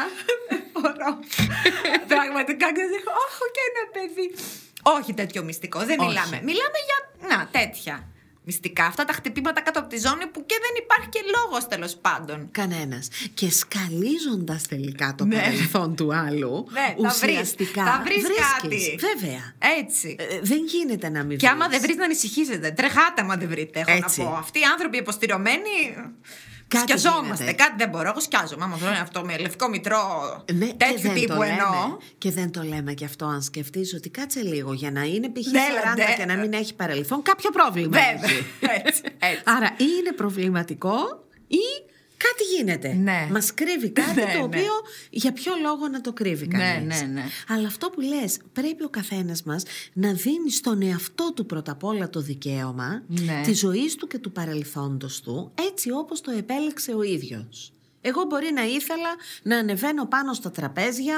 Πραγματικά έχω και ένα παιδί. Όχι τέτοιο μυστικό, δεν μιλάμε. Μιλάμε για τέτοια μυστικά. Αυτά τα χτυπήματα κάτω από τη ζώνη που και δεν υπάρχει και λόγος, τέλος πάντων. Κανένας. Και σκαλίζοντας τελικά το παρελθόν του άλλου, ουσιαστικά θα βρεις κάτι. Βέβαια. Έτσι. Δεν γίνεται να μην βρεις. Και άμα δεν βρεις, να ανησυχήσετε. Τρεχάτε άμα δεν βρείτε, έχω να πω. Αυτοί οι άνθρωποι υποστηρωμένοι. Σκιαζόμαστε. Κάτι δεν μπορώ. Εγώ σκιάζομαι. Άμα βρω αυτό με λευκό μητρό τέτοιου τύπου εννοώ. Και δεν το λέμε κι αυτό, αν σκεφτείς ότι κάτσε λίγο για να είναι π.χ. 40 και να μην έχει παρελθόν, κάποιο πρόβλημα. Βέβαια. Έτσι. Άρα ή είναι προβληματικό ή κάτι γίνεται. Ναι. Μας κρύβει κάτι το οποίο για ποιο λόγο να το κρύβει κανείς. Ναι. Αλλά αυτό που λες, πρέπει ο καθένας μας να δίνει στον εαυτό του πρώτα απ' όλα το δικαίωμα τη ζωής του και του παρελθόντος του, έτσι όπως το επέλεξε ο ίδιος. Εγώ μπορεί να ήθελα να ανεβαίνω πάνω στα τραπέζια,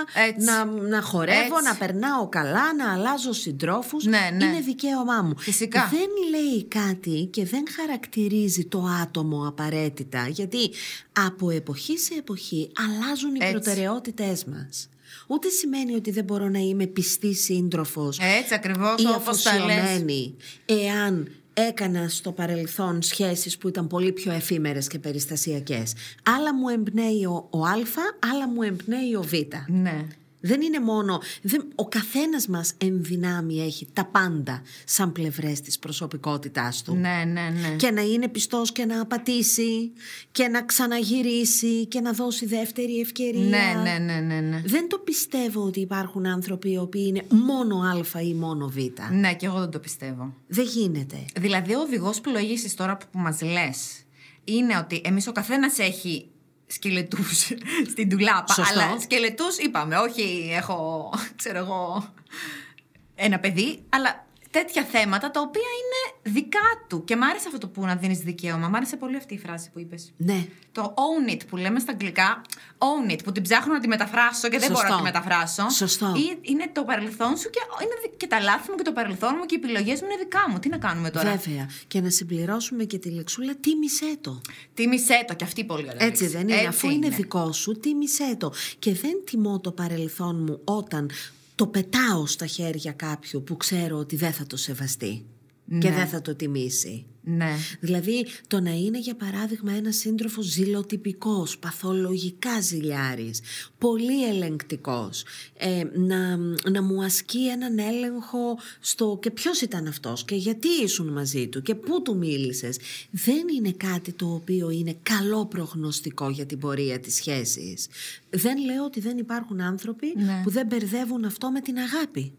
να χορεύω, να περνάω καλά, να αλλάζω συντρόφους. Είναι δικαίωμά μου. Φυσικά. Δεν λέει κάτι και δεν χαρακτηρίζει το άτομο απαραίτητα, γιατί από εποχή σε εποχή αλλάζουν οι προτεραιότητές μας. Ούτε σημαίνει ότι δεν μπορώ να είμαι πιστή σύντροφος ακριβώς, ή αφοσιωμένη εάν έκανα στο παρελθόν σχέσεις που ήταν πολύ πιο εφήμερες και περιστασιακές. Άλλα μου εμπνέει ο Α, άλλα μου εμπνέει ο Β. Ναι. Δεν είναι μόνο... ο καθένας μας εν δυνάμει έχει τα πάντα σαν πλευρές της προσωπικότητάς του. Ναι. Και να είναι πιστός και να απατήσει και να ξαναγυρίσει και να δώσει δεύτερη ευκαιρία. Ναι. Δεν το πιστεύω ότι υπάρχουν άνθρωποι οι οποίοι είναι μόνο Α ή μόνο Β. Ναι, και εγώ δεν το πιστεύω. Δεν γίνεται. Δηλαδή ο οδηγός πλοήγησης τώρα που μας λες είναι ότι εμείς ο καθένας έχει σκελετούς στην τουλάπα. Σωστό. Αλλά σκελετούς είπαμε, όχι έχω, ξέρω εγώ, ένα παιδί, αλλά τέτοια θέματα τα οποία είναι δικά του. Και μ' άρεσε αυτό το που να δίνεις δικαίωμα. Μ' άρεσε πολύ αυτή η φράση που είπες. Ναι. Το own it που λέμε στα αγγλικά. Own it, που την ψάχνω να τη μεταφράσω και δεν μπορώ να τη μεταφράσω. Σωστό. Είναι το παρελθόν σου και τα λάθη μου και το παρελθόν μου και οι επιλογές μου είναι δικά μου. Τι να κάνουμε τώρα. Βέβαια. Και να συμπληρώσουμε και τη λεξούλα, τίμησέ το. Τίμησέ το, και αυτή πολύ ωραία. Έτσι δεν είναι? Αφού είναι δικό σου, τίμησέ το. Και δεν τιμώ το παρελθόν μου όταν το πετάω στα χέρια κάποιου που ξέρω ότι δεν θα το σεβαστεί και δεν θα το τιμήσει. Ναι. Δηλαδή το να είναι για παράδειγμα ένας σύντροφος ζηλοτυπικός, παθολογικά ζηλιάρης, πολύ ελεγκτικός, να μου ασκεί έναν έλεγχο στο και ποιος ήταν αυτός και γιατί ήσουν μαζί του και πού του μίλησες, δεν είναι κάτι το οποίο είναι καλό προγνωστικό για την πορεία της σχέσης. Δεν λέω ότι δεν υπάρχουν άνθρωποι που δεν μπερδεύουν αυτό με την αγάπη.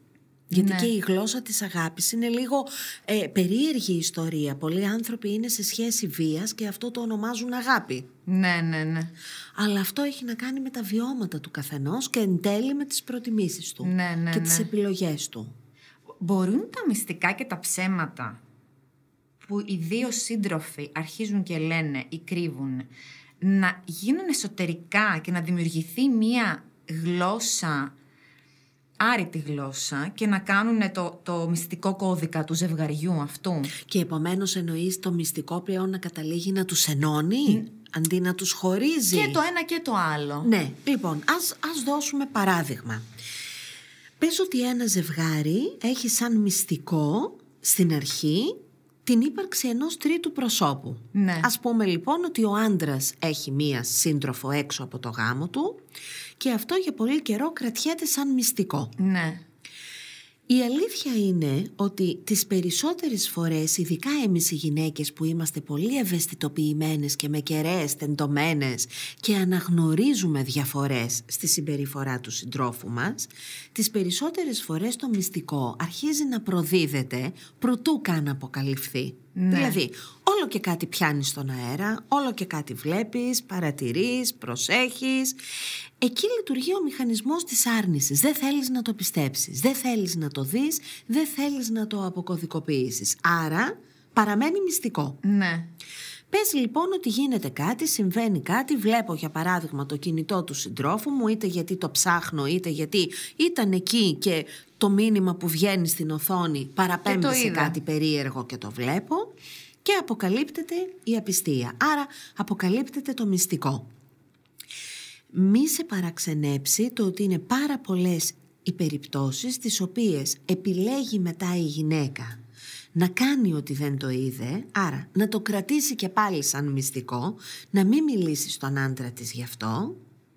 Γιατί και η γλώσσα της αγάπης είναι λίγο περίεργη ιστορία. Πολλοί άνθρωποι είναι σε σχέση βίας και αυτό το ονομάζουν αγάπη. Ναι. Αλλά αυτό έχει να κάνει με τα βιώματα του καθενός και εν τέλει με τις προτιμήσεις του και τις επιλογές του. Μπορούν τα μυστικά και τα ψέματα που οι δύο σύντροφοι αρχίζουν και λένε ή κρύβουν να γίνουν εσωτερικά και να δημιουργηθεί μία γλώσσα, άρρητη γλώσσα, και να κάνουν το μυστικό κώδικα του ζευγαριού αυτού? Και επομένως εννοείς το μυστικό πλέον να καταλήγει να τους ενώνει αντί να τους χωρίζει? Και το ένα και το άλλο. Ναι, λοιπόν, ας δώσουμε παράδειγμα. Πες ότι ένα ζευγάρι έχει σαν μυστικό στην αρχή την ύπαρξη ενός τρίτου προσώπου. Ναι. Ας πούμε λοιπόν ότι ο άντρας έχει μία σύντροφο έξω από το γάμο του και αυτό για πολύ καιρό κρατιέται σαν μυστικό. Ναι. Η αλήθεια είναι ότι τις περισσότερες φορές, ειδικά εμείς οι γυναίκες που είμαστε πολύ ευαισθητοποιημένες και με κεραίες τεντωμένες και αναγνωρίζουμε διαφορές στη συμπεριφορά του συντρόφου μας, τις περισσότερες φορές το μυστικό αρχίζει να προδίδεται προτού καν αποκαλυφθεί. Ναι. Δηλαδή, όλο και κάτι πιάνεις στον αέρα, όλο και κάτι βλέπεις, παρατηρείς, προσέχεις. Εκεί λειτουργεί ο μηχανισμός της άρνησης. Δεν θέλεις να το πιστέψεις, δεν θέλεις να το δεις, δεν θέλεις να το αποκωδικοποιήσεις. Άρα παραμένει μυστικό. Ναι. Πες λοιπόν ότι γίνεται κάτι, συμβαίνει κάτι, βλέπω για παράδειγμα το κινητό του συντρόφου μου, είτε γιατί το ψάχνω, είτε γιατί ήταν εκεί και το μήνυμα που βγαίνει στην οθόνη παραπέμπει σε κάτι περίεργο και το βλέπω, και αποκαλύπτεται η απιστία. Άρα αποκαλύπτεται το μυστικό. Μη σε παραξενέψει το ότι είναι πάρα πολλές οι περιπτώσεις τις οποίες επιλέγει μετά η γυναίκα να κάνει ότι δεν το είδε, άρα να το κρατήσει και πάλι σαν μυστικό, να μην μιλήσει στον άντρα της γι' αυτό,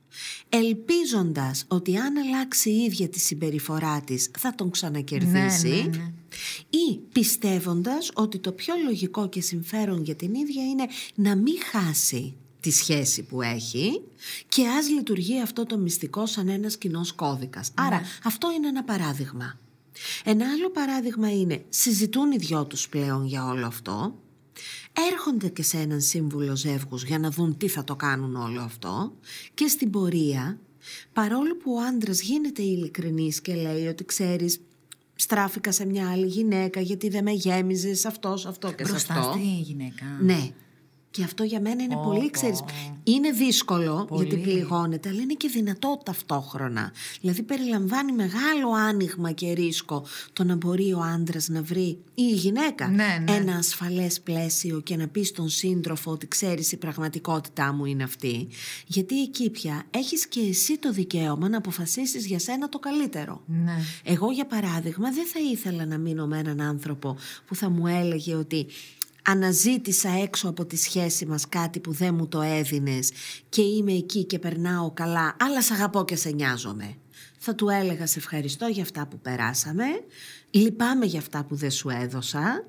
ελπίζοντας ότι αν αλλάξει η ίδια τη συμπεριφορά της θα τον ξανακερδίσει, ναι. Ή πιστεύοντας ότι το πιο λογικό και συμφέρον για την ίδια είναι να μην χάσει τη σχέση που έχει και ας λειτουργεί αυτό το μυστικό σαν ένας κοινός κώδικας. Άρα αυτό είναι ένα παράδειγμα. Ένα άλλο παράδειγμα είναι, συζητούν οι δυο τους πλέον για όλο αυτό, έρχονται και σε έναν σύμβουλο ζεύγους για να δουν τι θα το κάνουν όλο αυτό, και στην πορεία, παρόλο που ο άντρας γίνεται ειλικρινής και λέει ότι ξέρεις, στράφηκα σε μια άλλη γυναίκα γιατί δεν με γέμιζες αυτό και σε αυτό. Μπροστά στη γυναίκα. Ναι. Και αυτό για μένα είναι πολύ, ξέρεις, είναι δύσκολο πολύ, γιατί πληγώνεται, αλλά είναι και δυνατό ταυτόχρονα. Δηλαδή περιλαμβάνει μεγάλο άνοιγμα και ρίσκο το να μπορεί ο άντρας να βρει, ή η γυναίκα, ένα ασφαλές πλαίσιο και να πει στον σύντροφο ότι ξέρεις, η πραγματικότητά μου είναι αυτή. Γιατί εκεί πια έχεις και εσύ το δικαίωμα να αποφασίσεις για σένα το καλύτερο. Ναι. Εγώ για παράδειγμα δεν θα ήθελα να μείνω με έναν άνθρωπο που θα μου έλεγε ότι αναζήτησα έξω από τη σχέση μας κάτι που δεν μου το έδινες και είμαι εκεί και περνάω καλά, αλλά σ' αγαπώ και σε νοιάζομαι. Θα του έλεγα σε ευχαριστώ για αυτά που περάσαμε, λυπάμαι για αυτά που δεν σου έδωσα,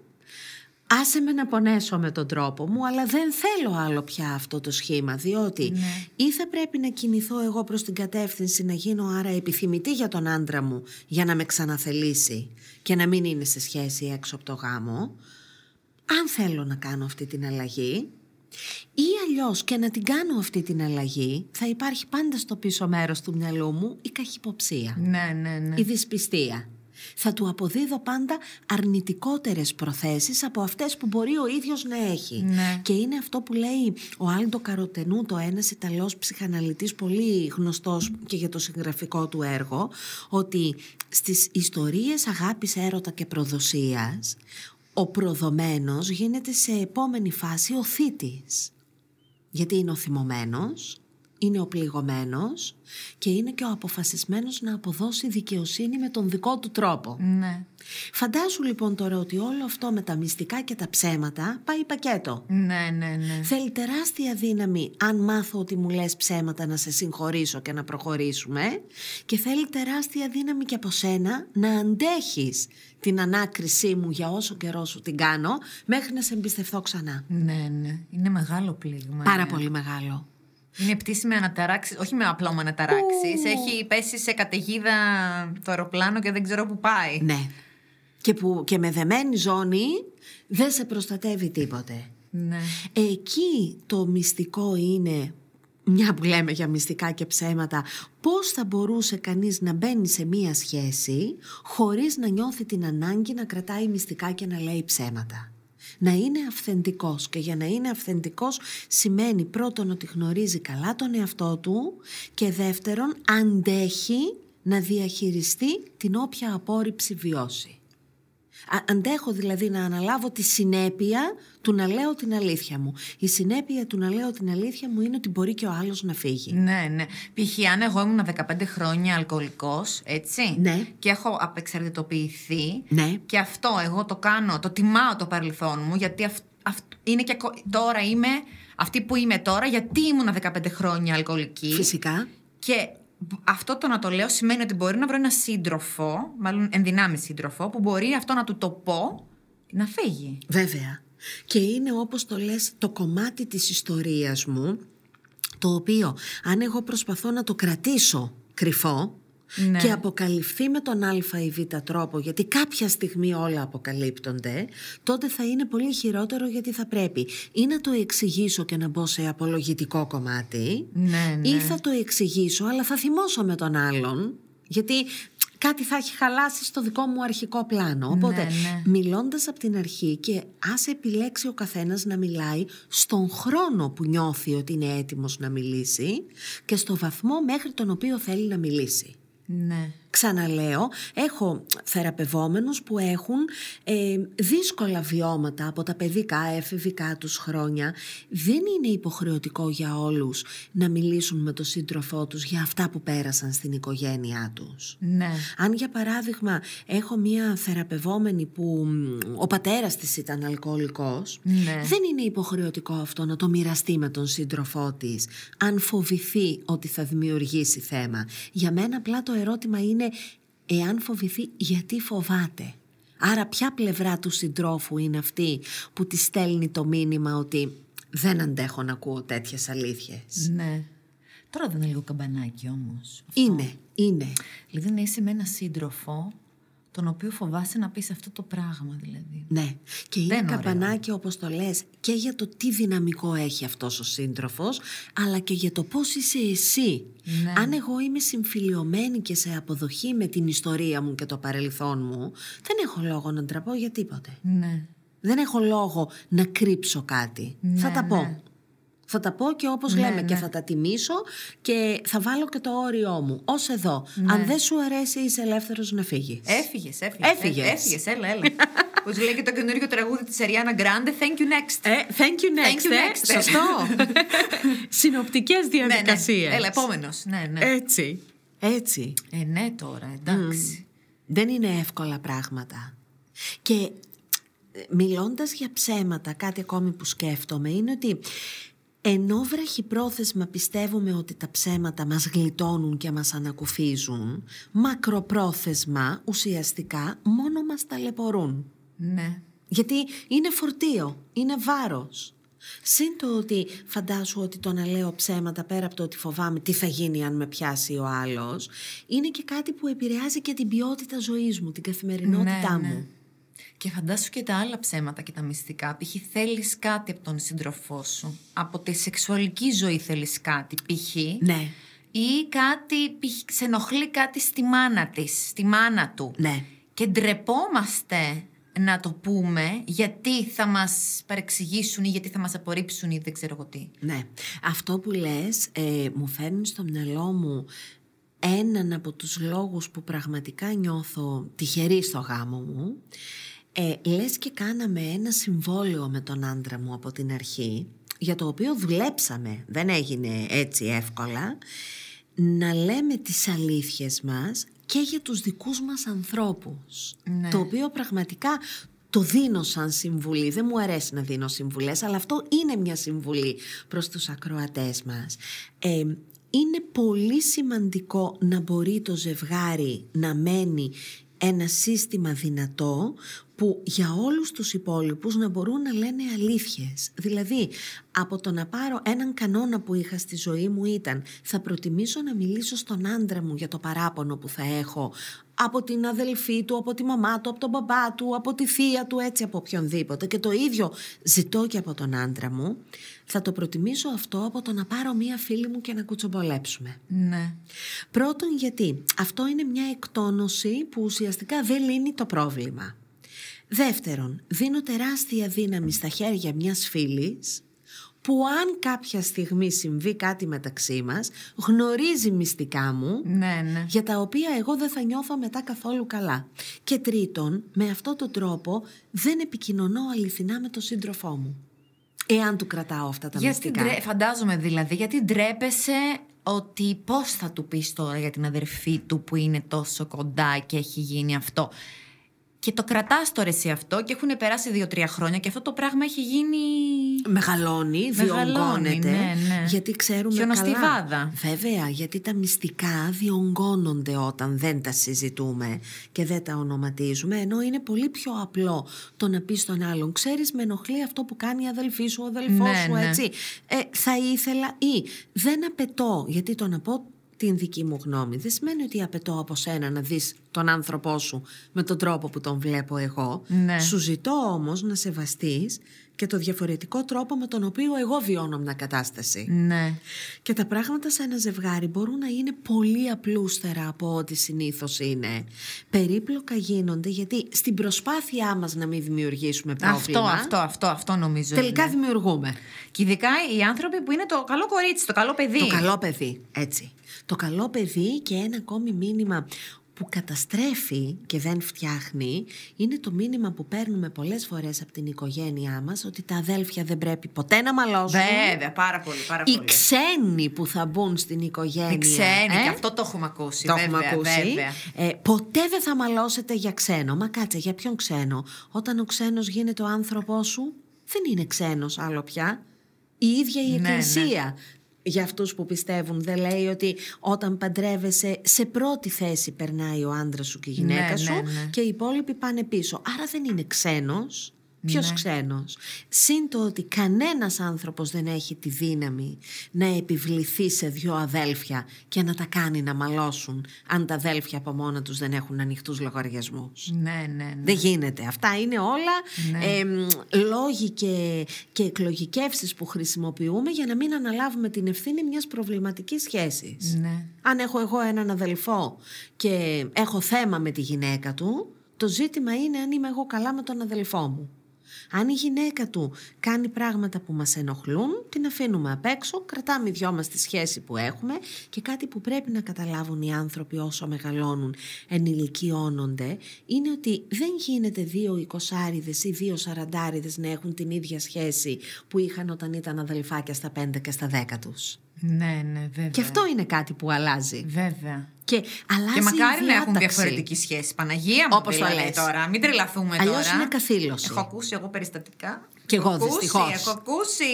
άσε με να πονέσω με τον τρόπο μου, αλλά δεν θέλω άλλο πια αυτό το σχήμα, διότι ή θα πρέπει να κινηθώ εγώ προς την κατεύθυνση να γίνω άρα επιθυμητή για τον άντρα μου για να με ξαναθελήσει και να μην είναι σε σχέση έξω από το γάμο, αν θέλω να κάνω αυτή την αλλαγή, ή αλλιώς και να την κάνω αυτή την αλλαγή, θα υπάρχει πάντα στο πίσω μέρος του μυαλού μου η καχυποψία, η δυσπιστία. Θα του αποδίδω πάντα αρνητικότερες προθέσεις από αυτές που μπορεί ο ίδιος να έχει. Και είναι αυτό που λέει ο Άλντο Καροτενούτο, ένας Ιταλός ψυχαναλυτής πολύ γνωστός και για το συγγραφικό του έργο, ότι στις ιστορίες αγάπης, έρωτα και προδοσίας, ο προδομένος γίνεται σε επόμενη φάση ο θύτης. Γιατί είναι ο θυμωμένος, είναι ο πληγωμένος και είναι και ο αποφασισμένος να αποδώσει δικαιοσύνη με τον δικό του τρόπο. Ναι. Φαντάσου λοιπόν τώρα ότι όλο αυτό με τα μυστικά και τα ψέματα πάει πακέτο. Ναι. Θέλει τεράστια δύναμη αν μάθω ότι μου λες ψέματα να σε συγχωρήσω και να προχωρήσουμε, και θέλει τεράστια δύναμη και από σένα να αντέχεις την ανάκρισή μου για όσο καιρό σου την κάνω μέχρι να σε εμπιστευθώ ξανά. Ναι. Είναι μεγάλο πλήγμα. Πάρα πολύ μεγάλο. Είναι πτήση με αναταράξεις, όχι με απλό με αναταράξεις. Έχει πέσει σε καταιγίδα το αεροπλάνο και δεν ξέρω που πάει. Ναι. Και με δεμένη ζώνη δεν σε προστατεύει τίποτε. Ναι. Εκεί το μυστικό είναι, μια που λέμε για μυστικά και ψέματα, πώς θα μπορούσε κανείς να μπαίνει σε μία σχέση χωρίς να νιώθει την ανάγκη να κρατάει μυστικά και να λέει ψέματα. Να είναι αυθεντικός, και για να είναι αυθεντικός σημαίνει πρώτον ότι γνωρίζει καλά τον εαυτό του και δεύτερον αντέχει να διαχειριστεί την όποια απόρριψη βιώσει. Αντέχω δηλαδή να αναλάβω τη συνέπεια του να λέω την αλήθεια μου. Η συνέπεια του να λέω την αλήθεια μου είναι ότι μπορεί και ο άλλος να φύγει. Ναι, ναι. Π.χ. αν εγώ ήμουν 15 χρόνια αλκοολικός, έτσι, ναι, και έχω απεξαρτητοποιηθεί, ναι, και αυτό εγώ το κάνω, το τιμάω το παρελθόν μου, γιατί είναι και τώρα είμαι αυτή που είμαι τώρα, γιατί ήμουν 15 χρόνια αλκοολική. Φυσικά. Και αυτό το να το λέω σημαίνει ότι μπορεί να βρω ένα σύντροφο, μάλλον ενδυνάμει σύντροφο, που μπορεί αυτό να του το πω, να φύγει. Βέβαια. Και είναι, όπως το λες, το κομμάτι της ιστορίας μου, το οποίο αν εγώ προσπαθώ να το κρατήσω κρυφό, ναι, και αποκαλυφθεί με τον α ή β τρόπο, γιατί κάποια στιγμή όλα αποκαλύπτονται, τότε θα είναι πολύ χειρότερο, γιατί θα πρέπει ή να το εξηγήσω και να μπω σε απολογητικό κομμάτι, ναι, ναι, ή θα το εξηγήσω αλλά θα θυμώσω με τον άλλον, γιατί κάτι θα έχει χαλάσει στο δικό μου αρχικό πλάνο. Οπότε, ναι, μιλώντας από την αρχή, και ας επιλέξει ο καθένας να μιλάει στον χρόνο που νιώθει ότι είναι έτοιμος να μιλήσει και στο βαθμό μέχρι τον οποίο θέλει να μιλήσει. Ναι. Ξαναλέω, έχω θεραπευόμενους που έχουν δύσκολα βιώματα από τα παιδικά, εφηβικά τους χρόνια. Δεν είναι υποχρεωτικό για όλους να μιλήσουν με τον σύντροφό τους για αυτά που πέρασαν στην οικογένειά τους. Ναι. Αν για παράδειγμα έχω μία θεραπευόμενη που ο πατέρας της ήταν αλκοολικός, ναι, δεν είναι υποχρεωτικό αυτό να το μοιραστεί με τον σύντροφό της, αν φοβηθεί ότι θα δημιουργήσει θέμα. Για μένα απλά το ερώτημα είναι, εάν φοβηθεί, γιατί φοβάται. Άρα ποια πλευρά του συντρόφου είναι αυτή που τη στέλνει το μήνυμα ότι δεν αντέχω να ακούω τέτοιες αλήθειες. Ναι. Τώρα δεν είναι λίγο καμπανάκι όμως? Είναι. Δηλαδή να είσαι με ένα σύντροφο τον οποίο φοβάσαι να πεις αυτό το πράγμα, δηλαδή. Ναι, και είναι καμπανάκι, όπως το λες, και για το τι δυναμικό έχει αυτός ο σύντροφος, αλλά και για το πώς είσαι εσύ. Ναι. Αν εγώ είμαι συμφιλιωμένη και σε αποδοχή με την ιστορία μου και το παρελθόν μου, δεν έχω λόγο να ντραπώ για τίποτε. Ναι. Δεν έχω λόγο να κρύψω κάτι. Ναι, θα τα πω. Ναι. Θα τα πω και όπως λέμε, ναι, και θα τα τιμήσω και θα βάλω και το όριό μου. Ως εδώ. Ναι. Αν δεν σου αρέσει, είσαι ελεύθερος να φύγεις. Έφυγες, έλα. Πώς λέει και το καινούργιο τραγούδι της Ariana Grande, Thank you next. Thank you next. Σωστό. Συνοπτικές διαδικασίες. Ναι. Έλα, επόμενος. Ναι. Έτσι. Ναι, τώρα, εντάξει. Δεν είναι εύκολα πράγματα. Και μιλώντας για ψέματα, κάτι ακόμη που σκέφτομαι είναι ότι ενώ βραχυπρόθεσμα πιστεύουμε ότι τα ψέματα μας γλιτώνουν και μας ανακουφίζουν, μακροπρόθεσμα ουσιαστικά μόνο μας ταλαιπωρούν. Ναι. Γιατί είναι φορτίο, είναι βάρος. Συν το ότι φαντάσου ότι το να λέω ψέματα, πέρα από το ότι φοβάμαι τι θα γίνει αν με πιάσει ο άλλος, είναι και κάτι που επηρεάζει και την ποιότητα ζωής μου, την καθημερινότητά μου. Και φαντάσου και τα άλλα ψέματα και τα μυστικά. Π.χ. θέλεις κάτι από τον σύντροφό σου. Από τη σεξουαλική ζωή θέλεις κάτι, π.χ. Ναι. Ή κάτι, π.χ. σε ενοχλεί κάτι στη μάνα της, στη μάνα του. Ναι. Και ντρεπόμαστε να το πούμε, γιατί θα μας παρεξηγήσουν ή γιατί θα μας απορρίψουν ή δεν ξέρω εγώ τι. Ναι. Αυτό που λες μου φέρνει στο μυαλό μου έναν από τους λόγους που πραγματικά νιώθω τυχερή στο γάμο μου. Λες και κάναμε ένα συμβόλαιο με τον άντρα μου από την αρχή, για το οποίο δουλέψαμε, δεν έγινε έτσι εύκολα, να λέμε τις αλήθειες μας και για τους δικούς μας ανθρώπους. Ναι. Το οποίο πραγματικά το δίνω σαν συμβουλή. Δεν μου αρέσει να δίνω συμβουλές, αλλά αυτό είναι μια συμβουλή προς τους ακροατές μας. Είναι πολύ σημαντικό να μπορεί το ζευγάρι να μένει ένα σύστημα δυνατό που για όλους τους υπόλοιπους να μπορούν να λένε αλήθειες. Δηλαδή, από το να πάρω έναν κανόνα που είχα στη ζωή μου ήταν θα προτιμήσω να μιλήσω στον άντρα μου για το παράπονο που θα έχω από την αδελφή του, από τη μαμά του, από τον μπαμπά του, από τη θεία του, έτσι από οποιονδήποτε, και το ίδιο ζητώ και από τον άντρα μου, θα το προτιμήσω αυτό από το να πάρω μία φίλη μου και να κουτσομπολέψουμε. Ναι. Πρώτον, γιατί αυτό είναι μια εκτόνωση που ουσιαστικά δεν λύνει το πρόβλημα. Δεύτερον, δίνω τεράστια δύναμη στα χέρια μιας φίλης που αν κάποια στιγμή συμβεί κάτι μεταξύ μας, γνωρίζει μυστικά μου, ναι. για τα οποία εγώ δεν θα νιώθω μετά καθόλου καλά. Και τρίτον, με αυτόν τον τρόπο δεν επικοινωνώ αληθινά με τον σύντροφό μου, εάν του κρατάω αυτά τα μυστικά. Φαντάζομαι δηλαδή, γιατί ντρέπεσαι ότι πώς θα του πεις τώρα για την αδερφή του που είναι τόσο κοντά και έχει γίνει αυτό. Και το κρατάς τώρα εσύ αυτό και έχουν περάσει 2-3 χρόνια και αυτό το πράγμα έχει γίνει... Μεγαλώνει, διονγκώνεται. Ναι. Γιατί ξέρουμε χιονοστιβάδα. Καλά. Βέβαια, γιατί τα μυστικά διονγκώνονται όταν δεν τα συζητούμε και δεν τα ονοματίζουμε, ενώ είναι πολύ πιο απλό το να πεις στον άλλον, ξέρεις, με ενοχλεί αυτό που κάνει η αδελφή σου, ο αδελφός σου, έτσι. Θα ήθελα ή δεν απαιτώ, γιατί το να πω την δική μου γνώμη δεν σημαίνει ότι απαιτώ από σένα να δεις τον άνθρωπό σου με τον τρόπο που τον βλέπω εγώ. Ναι. Σου ζητώ όμως να σεβαστείς και το διαφορετικό τρόπο με τον οποίο εγώ βιώνω μια κατάσταση. Ναι. Και τα πράγματα σε ένα ζευγάρι μπορούν να είναι πολύ απλούστερα από ό,τι συνήθως είναι. Περίπλοκα γίνονται γιατί στην προσπάθειά μας να μην δημιουργήσουμε πρόβλημα, αυτό νομίζω τελικά είναι. Δημιουργούμε. Και ειδικά οι άνθρωποι που είναι το καλό κορίτσι, το καλό παιδί. Το καλό παιδί, έτσι. Το καλό παιδί. Και ένα ακόμη μήνυμα που καταστρέφει και δεν φτιάχνει είναι το μήνυμα που παίρνουμε πολλές φορές από την οικογένειά μας, ότι τα αδέλφια δεν πρέπει ποτέ να μαλώσουν. Βέβαια, πάρα πολύ. Οι ξένοι που θα μπουν στην οικογένεια. Οι ξένοι, και αυτό το έχουμε ακούσει. Το έχουμε ακούσει. Ποτέ δεν θα μαλώσετε για ξένο. Μα κάτσε, για ποιον ξένο? Όταν ο ξένος γίνεται ο άνθρωπός σου, δεν είναι ξένος άλλο πια. Η ίδια η Εκκλησία. Ναι. Για αυτούς που πιστεύουν δεν λέει ότι όταν παντρεύεσαι σε πρώτη θέση περνάει ο άντρας σου και η γυναίκα σου και οι υπόλοιποι πάνε πίσω. Άρα δεν είναι ξένος. Ποιος ξένος? Συν το ότι κανένας άνθρωπος δεν έχει τη δύναμη να επιβληθεί σε δύο αδέλφια και να τα κάνει να μαλώσουν αν τα αδέλφια από μόνα τους δεν έχουν ανοιχτούς λογαριασμούς. Ναι. Δεν γίνεται. Αυτά είναι όλα λόγοι και εκλογικεύσεις που χρησιμοποιούμε για να μην αναλάβουμε την ευθύνη μιας προβληματικής σχέσης. Ναι. Αν έχω εγώ έναν αδελφό και έχω θέμα με τη γυναίκα του, το ζήτημα είναι αν είμαι εγώ καλά με τον αδελφό μου. Αν η γυναίκα του κάνει πράγματα που μας ενοχλούν, την αφήνουμε απ' έξω, κρατάμε οι δυο μας τη σχέση που έχουμε. Και κάτι που πρέπει να καταλάβουν οι άνθρωποι όσο μεγαλώνουν, ενηλικιώνονται, είναι ότι δεν γίνεται 2 εικοσάριδες ή 2 σαραντάριδες να έχουν την ίδια σχέση που είχαν όταν ήταν αδελφάκια στα 5 και στα 10 τους. Ναι, βέβαια. Και αυτό είναι κάτι που αλλάζει. Βέβαια. Και αλλάζει. Και μακάρι να έχουν διαφορετική σχέση. Παναγία μου, όπως δηλαδή, τώρα. Μην τρελαθούμε τώρα. Αλλιώς είναι καθήλωση. Έχω ακούσει εγώ περιστατικά. Και εγώ δυστυχώς. Έχω ακούσει.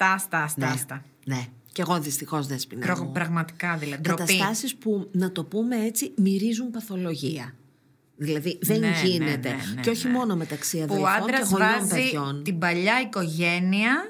Άστα. Ναι. Και εγώ δυστυχώς, Δέσποινα μου. Πραγματικά δηλαδή. Καταστάσεις που, να το πούμε έτσι, μυρίζουν παθολογία. Δηλαδή δεν γίνεται. Και όχι μόνο μεταξύ αδελφών και γονιών παιδιών. Την παλιά οικογένεια.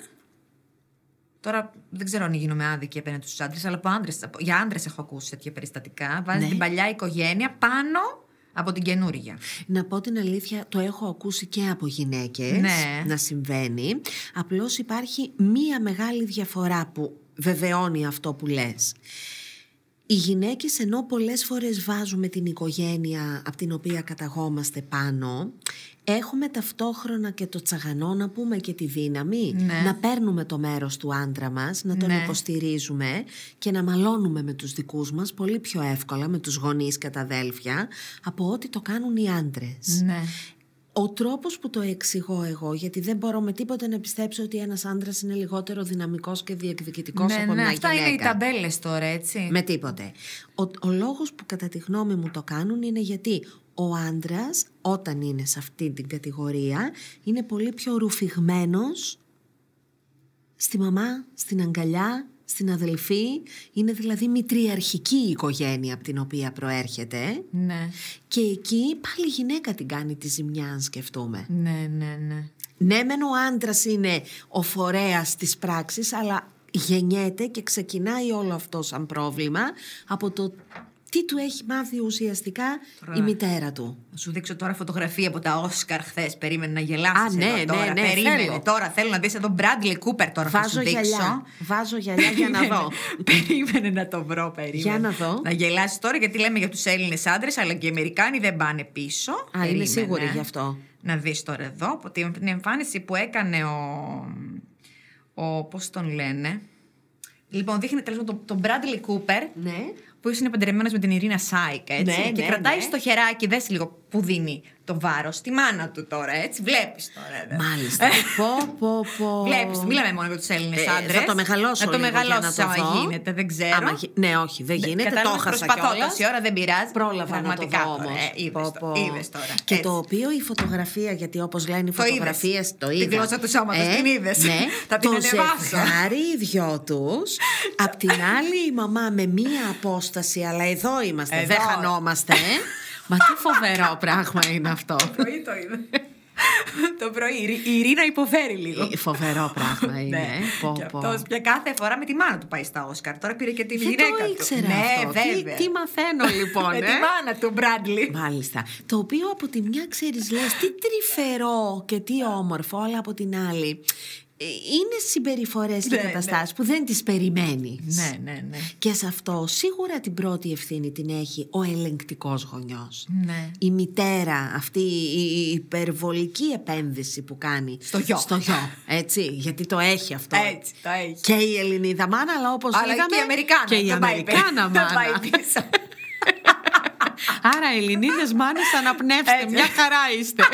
Τώρα δεν ξέρω αν γίνομαι άδικη απέναντι στους άντρες, αλλά για άντρες έχω ακούσει τέτοια περιστατικά. Βάζει την παλιά οικογένεια πάνω από την καινούργια. Να πω την αλήθεια, το έχω ακούσει και από γυναίκες να συμβαίνει. Απλώς υπάρχει μία μεγάλη διαφορά που βεβαιώνει αυτό που λες. Οι γυναίκες, ενώ πολλές φορές βάζουμε την οικογένεια από την οποία καταγόμαστε πάνω, έχουμε ταυτόχρονα και το τσαγανό, να πούμε, και τη δύναμη να παίρνουμε το μέρος του άντρα μας, να τον υποστηρίζουμε και να μαλώνουμε με τους δικούς μας πολύ πιο εύκολα, με τους γονείς και τα αδέλφια, από ό,τι το κάνουν οι άντρες. Ναι. Ο τρόπος που το εξηγώ εγώ, γιατί δεν μπορώ με τίποτε να πιστέψω ότι ένας άντρας είναι λιγότερο δυναμικός και διεκδικητικός από μια αυτά γυναίκα. Είναι οι ταμπέλες τώρα, έτσι. Με τίποτε. Ο λόγος που κατά τη γνώμη μου το κάνουν είναι γιατί ο άντρας, όταν είναι σε αυτή την κατηγορία, είναι πολύ πιο ρουφηγμένος στη μαμά, στην αγκαλιά, στην αδελφή, είναι δηλαδή μητριαρχική η οικογένεια από την οποία προέρχεται. Ναι. Και εκεί πάλι η γυναίκα την κάνει τη ζημιά, αν σκεφτούμε. Ναι. Ναι, μεν ο άντρας είναι ο φορέας της πράξης, αλλά γεννιέται και ξεκινάει όλο αυτό σαν πρόβλημα από το τι του έχει μάθει ουσιαστικά η μητέρα του. Θα σου δείξω τώρα φωτογραφία από τα Όσκαρ χθες. Περίμενε να γελάσεις. Ναι. Περίμενε θέλω. Τώρα θέλω να δεις εδώ Bradley Cooper τώρα. Βάζω γυαλιά για να δω. Περίμενε να το βρω, περίμενε. Για να δω. Να γελάσεις τώρα, γιατί λέμε για τους Έλληνες άντρες, αλλά και οι Αμερικάνοι δεν πάνε πίσω. Είμαι σίγουρη γι' αυτό. Να δεις τώρα εδώ από την εμφάνιση που έκανε ο πώς τον λένε. Λοιπόν, δείχνει τέλος τον Bradley Cooper. Ναι. Που είναι παντρεμένος με την Ιρίνα Σάικ, έτσι. Ναι, και κρατάει στο χεράκι, δες λίγο που δίνει το βάρος στη μάνα του τώρα, έτσι. Βλέπεις τώρα. Μάλιστα. Πω. Βλέπεις, μιλάμε μόνο για τους Έλληνες άντρες. Θα το μεγαλώσω λίγο για να το δω. Γίνεται, δεν ξέρω. Ναι, όχι, δεν γίνεται. Το έχασα κιόλας. Τόση ώρα δεν πειράζει. Πρόλαβα να το δω όμως. Είδες τώρα. Και το οποίο η φωτογραφία, γιατί όπως λένε οι φωτογραφίες, το είδα. Τη γλώσσα του σώματος, την είδες. Ναι, θα την το ανεβάσω. ζευγάρι οι δυο τους. Απ' την άλλη η μαμά με μία απόσταση, αλλά εδώ είμαστε, δεν χανόμαστε. Μα τι φοβερό πράγμα είναι αυτό. Το πρωί το είδα. Το πρωί η Ειρήνα υποφέρει λίγο. Φοβερό πράγμα είναι. Και αυτός πια κάθε φορά με τη μάνα του πάει στα Όσκαρ. Τώρα πήρε και τη γυναίκα του. Δεν το ήξερα αυτό. Βέβαια. Τι μαθαίνω λοιπόν. Με τη μάνα του Μπράντλι. Μάλιστα. Το οποίο από τη μια ξέρεις λες τι τρυφερό και τι όμορφο, αλλά από την άλλη είναι συμπεριφορές και καταστάσεις που δεν τις περιμένεις. Ναι. Και σε αυτό σίγουρα την πρώτη ευθύνη την έχει ο ελεγκτικός γονιός. Ναι. Η μητέρα, αυτή η υπερβολική επένδυση που κάνει στο γιο. Έτσι, γιατί το έχει αυτό. Έτσι, το έχει. Και η Ελληνίδα μάνα, αλλά όπως είδαμε. Και η Αμερικάνα. Και η Αμερικάνα μάνα. Άρα Ελληνίδες μάνες, αναπνεύστε, μια χαρά είστε.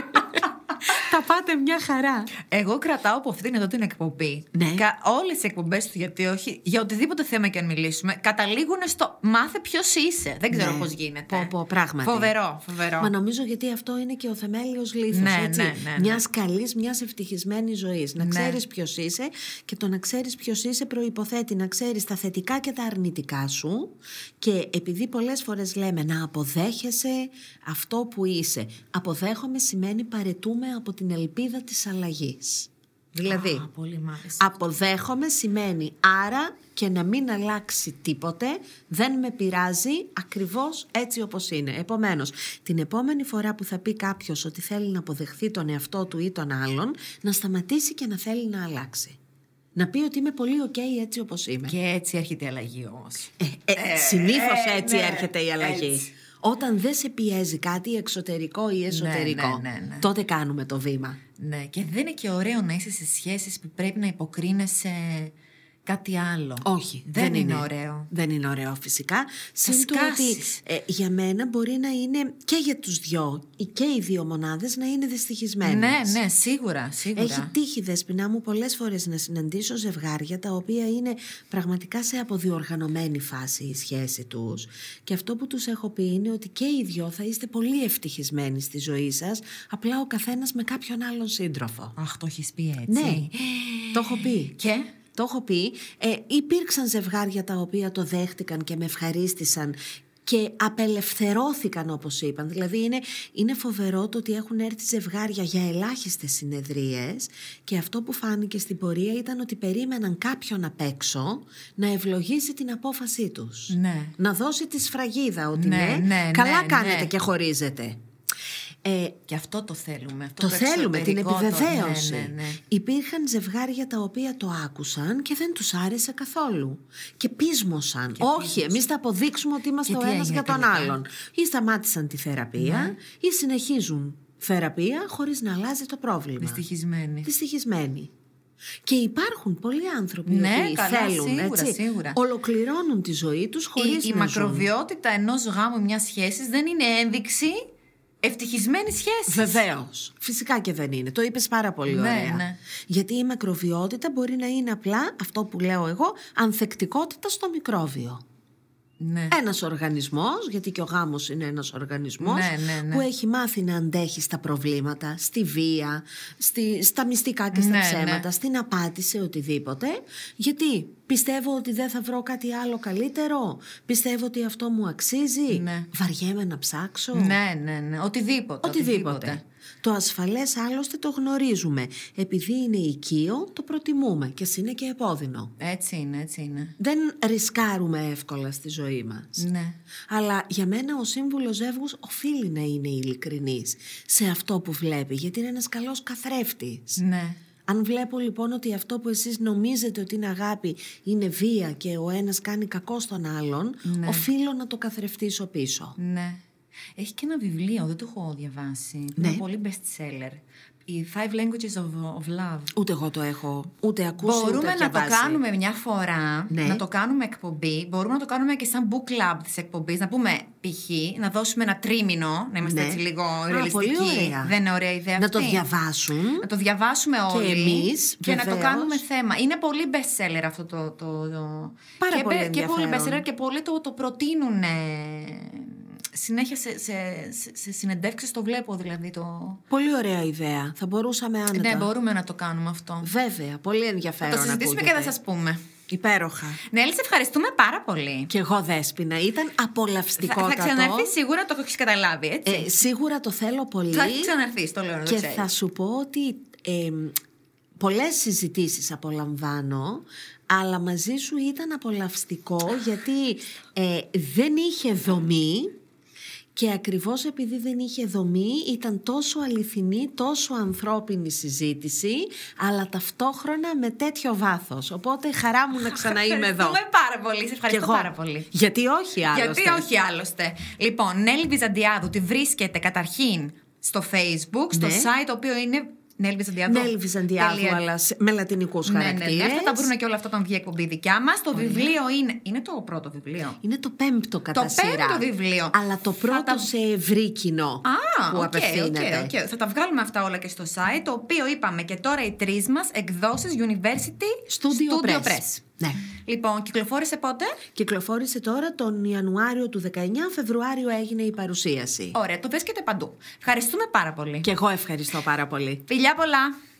Τα πάτε μια χαρά. Εγώ κρατάω από αυτήν εδώ την εκπομπή. Ναι. Όλες τις εκπομπές του, γιατί όχι, για οτιδήποτε θέμα και αν μιλήσουμε, καταλήγουν στο μάθε ποιος είσαι. Δεν ξέρω πώς γίνεται. Πράγματι. Φοβερό. Μα νομίζω γιατί αυτό είναι και ο θεμέλιος λίθος. Έτσι. Μιας καλής, μιας ευτυχισμένης ζωής. Να ξέρεις ποιος είσαι, και το να ξέρεις ποιος είσαι προϋποθέτει να ξέρεις τα θετικά και τα αρνητικά σου. Και επειδή πολλές φορές λέμε να αποδέχεσαι αυτό που είσαι, αποδέχομαι σημαίνει παρετούμε από την ελπίδα της αλλαγής. Δηλαδή, αποδέχομαι σημαίνει άρα και να μην αλλάξει τίποτε, δεν με πειράζει, ακριβώς έτσι όπως είναι. Επομένως, την επόμενη φορά που θα πει κάποιος ότι θέλει να αποδεχθεί τον εαυτό του ή τον άλλον, να σταματήσει και να θέλει να αλλάξει. Να πει ότι είμαι πολύ ok έτσι όπως είμαι. Και έτσι έρχεται η αλλαγή όμως. Συνήθως έτσι έρχεται η αλλαγή. Έτσι. Όταν δεν σε πιέζει κάτι εξωτερικό ή εσωτερικό, τότε κάνουμε το βήμα. Ναι, και δεν είναι και ωραίο να είσαι σε σχέσεις που πρέπει να υποκρίνεσαι κάτι άλλο. Όχι, δεν είναι ωραίο. Δεν είναι ωραίο φυσικά. Συν ότι για μένα μπορεί να είναι και για τους δυο και οι δύο μονάδες να είναι δυστυχισμένες. Ναι, σίγουρα. Έχει τύχει, Δέσποινα μου, πολλές φορές να συναντήσω ζευγάρια τα οποία είναι πραγματικά σε αποδιοργανωμένη φάση η σχέση τους. Και αυτό που τους έχω πει είναι ότι και οι δυο θα είστε πολύ ευτυχισμένοι στη ζωή σας, απλά ο καθένας με κάποιον άλλον σύντροφο. Αχ, το έχεις πει έτσι. Ναι, το έχω πει. Και... Το έχω πει, υπήρξαν ζευγάρια τα οποία το δέχτηκαν και με ευχαρίστησαν και απελευθερώθηκαν όπως είπαν. Δηλαδή είναι φοβερό το ότι έχουν έρθει ζευγάρια για ελάχιστες συνεδρίες και αυτό που φάνηκε στην πορεία ήταν ότι περίμεναν κάποιον απ' έξω να ευλογήσει την απόφασή τους. Ναι. Να δώσει τη σφραγίδα ότι καλά κάνετε και χωρίζετε. Και αυτό το θέλουμε. Το θέλουμε, την επιβεβαίωση. Ναι. Υπήρχαν ζευγάρια τα οποία το άκουσαν και δεν τους άρεσε καθόλου. Και πείσμωσαν. Όχι, εμείς θα αποδείξουμε ότι είμαστε ο ένας για τον άλλον. Ή σταμάτησαν τη θεραπεία ή συνεχίζουν θεραπεία χωρίς να αλλάζει το πρόβλημα. Δυστυχισμένοι. Και υπάρχουν πολλοί άνθρωποι που θέλουν, σίγουρα. Ολοκληρώνουν τη ζωή τους χωρίς η μακροβιότητα ενός γάμου, μιας σχέσης δεν είναι ένδειξη ευτυχισμένη σχέση. Βεβαίως. Φυσικά και δεν είναι. Το είπες πάρα πολύ ωραία. Ναι. Γιατί η μακροβιότητα μπορεί να είναι απλά αυτό που λέω εγώ, ανθεκτικότητα στο μικρόβιο. Ναι. Ένας οργανισμός, γιατί και ο γάμος είναι ένας οργανισμός, που έχει μάθει να αντέχει στα προβλήματα, στη βία, στα μυστικά και στα ψέματα, στην απάτη, σε οτιδήποτε. Γιατί πιστεύω ότι δεν θα βρω κάτι άλλο καλύτερο, πιστεύω ότι αυτό μου αξίζει, βαριέμαι να ψάξω. Ναι. Οτιδήποτε. Το ασφαλές άλλωστε το γνωρίζουμε. Επειδή είναι οικείο, το προτιμούμε και ας είναι και επώδυνο. Έτσι είναι. Δεν ρισκάρουμε εύκολα στη ζωή μας. Ναι. Αλλά για μένα ο σύμβουλος ζεύγους οφείλει να είναι ειλικρινής σε αυτό που βλέπει, γιατί είναι ένας καλός καθρέφτης. Ναι. Αν βλέπω λοιπόν ότι αυτό που εσείς νομίζετε ότι είναι αγάπη είναι βία και ο ένας κάνει κακό στον άλλον, οφείλω να το καθρεφτήσω πίσω. Ναι. Έχει και ένα βιβλίο, δεν το έχω διαβάσει. Είναι πολύ best seller. Οι 5 Languages of Love. Ούτε εγώ το έχω, ούτε ακούσει. Μπορούμε να το κάνουμε μια φορά, να το κάνουμε εκπομπή. Μπορούμε να το κάνουμε και σαν book club της εκπομπής. Να πούμε π.χ. να δώσουμε ένα τρίμηνο, να είμαστε έτσι λίγο ρεαλιστικοί. Δεν είναι ωραία ιδέα αυτή? Να το διαβάσουν. Να το διαβάσουμε όλοι. Και εμείς, και να το κάνουμε θέμα. Είναι πολύ best seller αυτό το. Πάρα πολύ ενδιαφέρον. Και πολύ best seller και πολλοί το προτείνουν. Συνέχεια σε συνεντεύξεις το βλέπω δηλαδή. Πολύ ωραία ιδέα. Θα μπορούσαμε άνετα. Ναι, μπορούμε να το κάνουμε αυτό. Βέβαια, πολύ ενδιαφέρον. Θα το συζητήσουμε και θα σας πούμε. Υπέροχα. Νέλη, σε ευχαριστούμε πάρα πολύ. Και εγώ, Δέσποινα, ήταν απολαυστικότατο. Θα ξαναρθεί σίγουρα, το έχεις καταλάβει, έτσι. Σίγουρα το θέλω πολύ. Θα ξαναρθεί, το λέω. Και θα σου πω ότι πολλές συζητήσεις απολαμβάνω, αλλά μαζί σου ήταν απολαυστικό γιατί δεν είχε δομή. Και ακριβώς επειδή δεν είχε δομή, ήταν τόσο αληθινή, τόσο ανθρώπινη συζήτηση, αλλά ταυτόχρονα με τέτοιο βάθος. Οπότε χαρά μου να ξαναείμαι εδώ. Ευχαριστούμε πάρα πολύ. Σε ευχαριστώ πάρα πολύ. Γιατί όχι άλλωστε. Λοιπόν, Νέλη Βυζαντιάδου τη βρίσκεται καταρχήν στο Facebook, στο site, το οποίο είναι Νέλη Βυζαντιάδου, αλλά με λατινικούς χαρακτήρες. Ναι. Αυτά τα βρουν και όλα αυτά όταν βγει η εκπομπή δικιά μας. Το βιβλίο είναι το πρώτο βιβλίο. Είναι το 5ο κατά σειρά. Το 5ο βιβλίο. Αλλά το πρώτο σε ευρύ κοινό που απευθύνεται. Θα τα βγάλουμε αυτά όλα και στο site, το οποίο είπαμε και τώρα οι τρεις μας εκδόσεις University Studio Press. Ναι. Λοιπόν, κυκλοφόρησε πότε? Κυκλοφόρησε τώρα τον Ιανουάριο του 19, Φεβρουάριο έγινε η παρουσίαση. Ωραία, το βρίσκεται παντού. Ευχαριστούμε πάρα πολύ. Και εγώ ευχαριστώ πάρα πολύ. Φιλιά πολλά.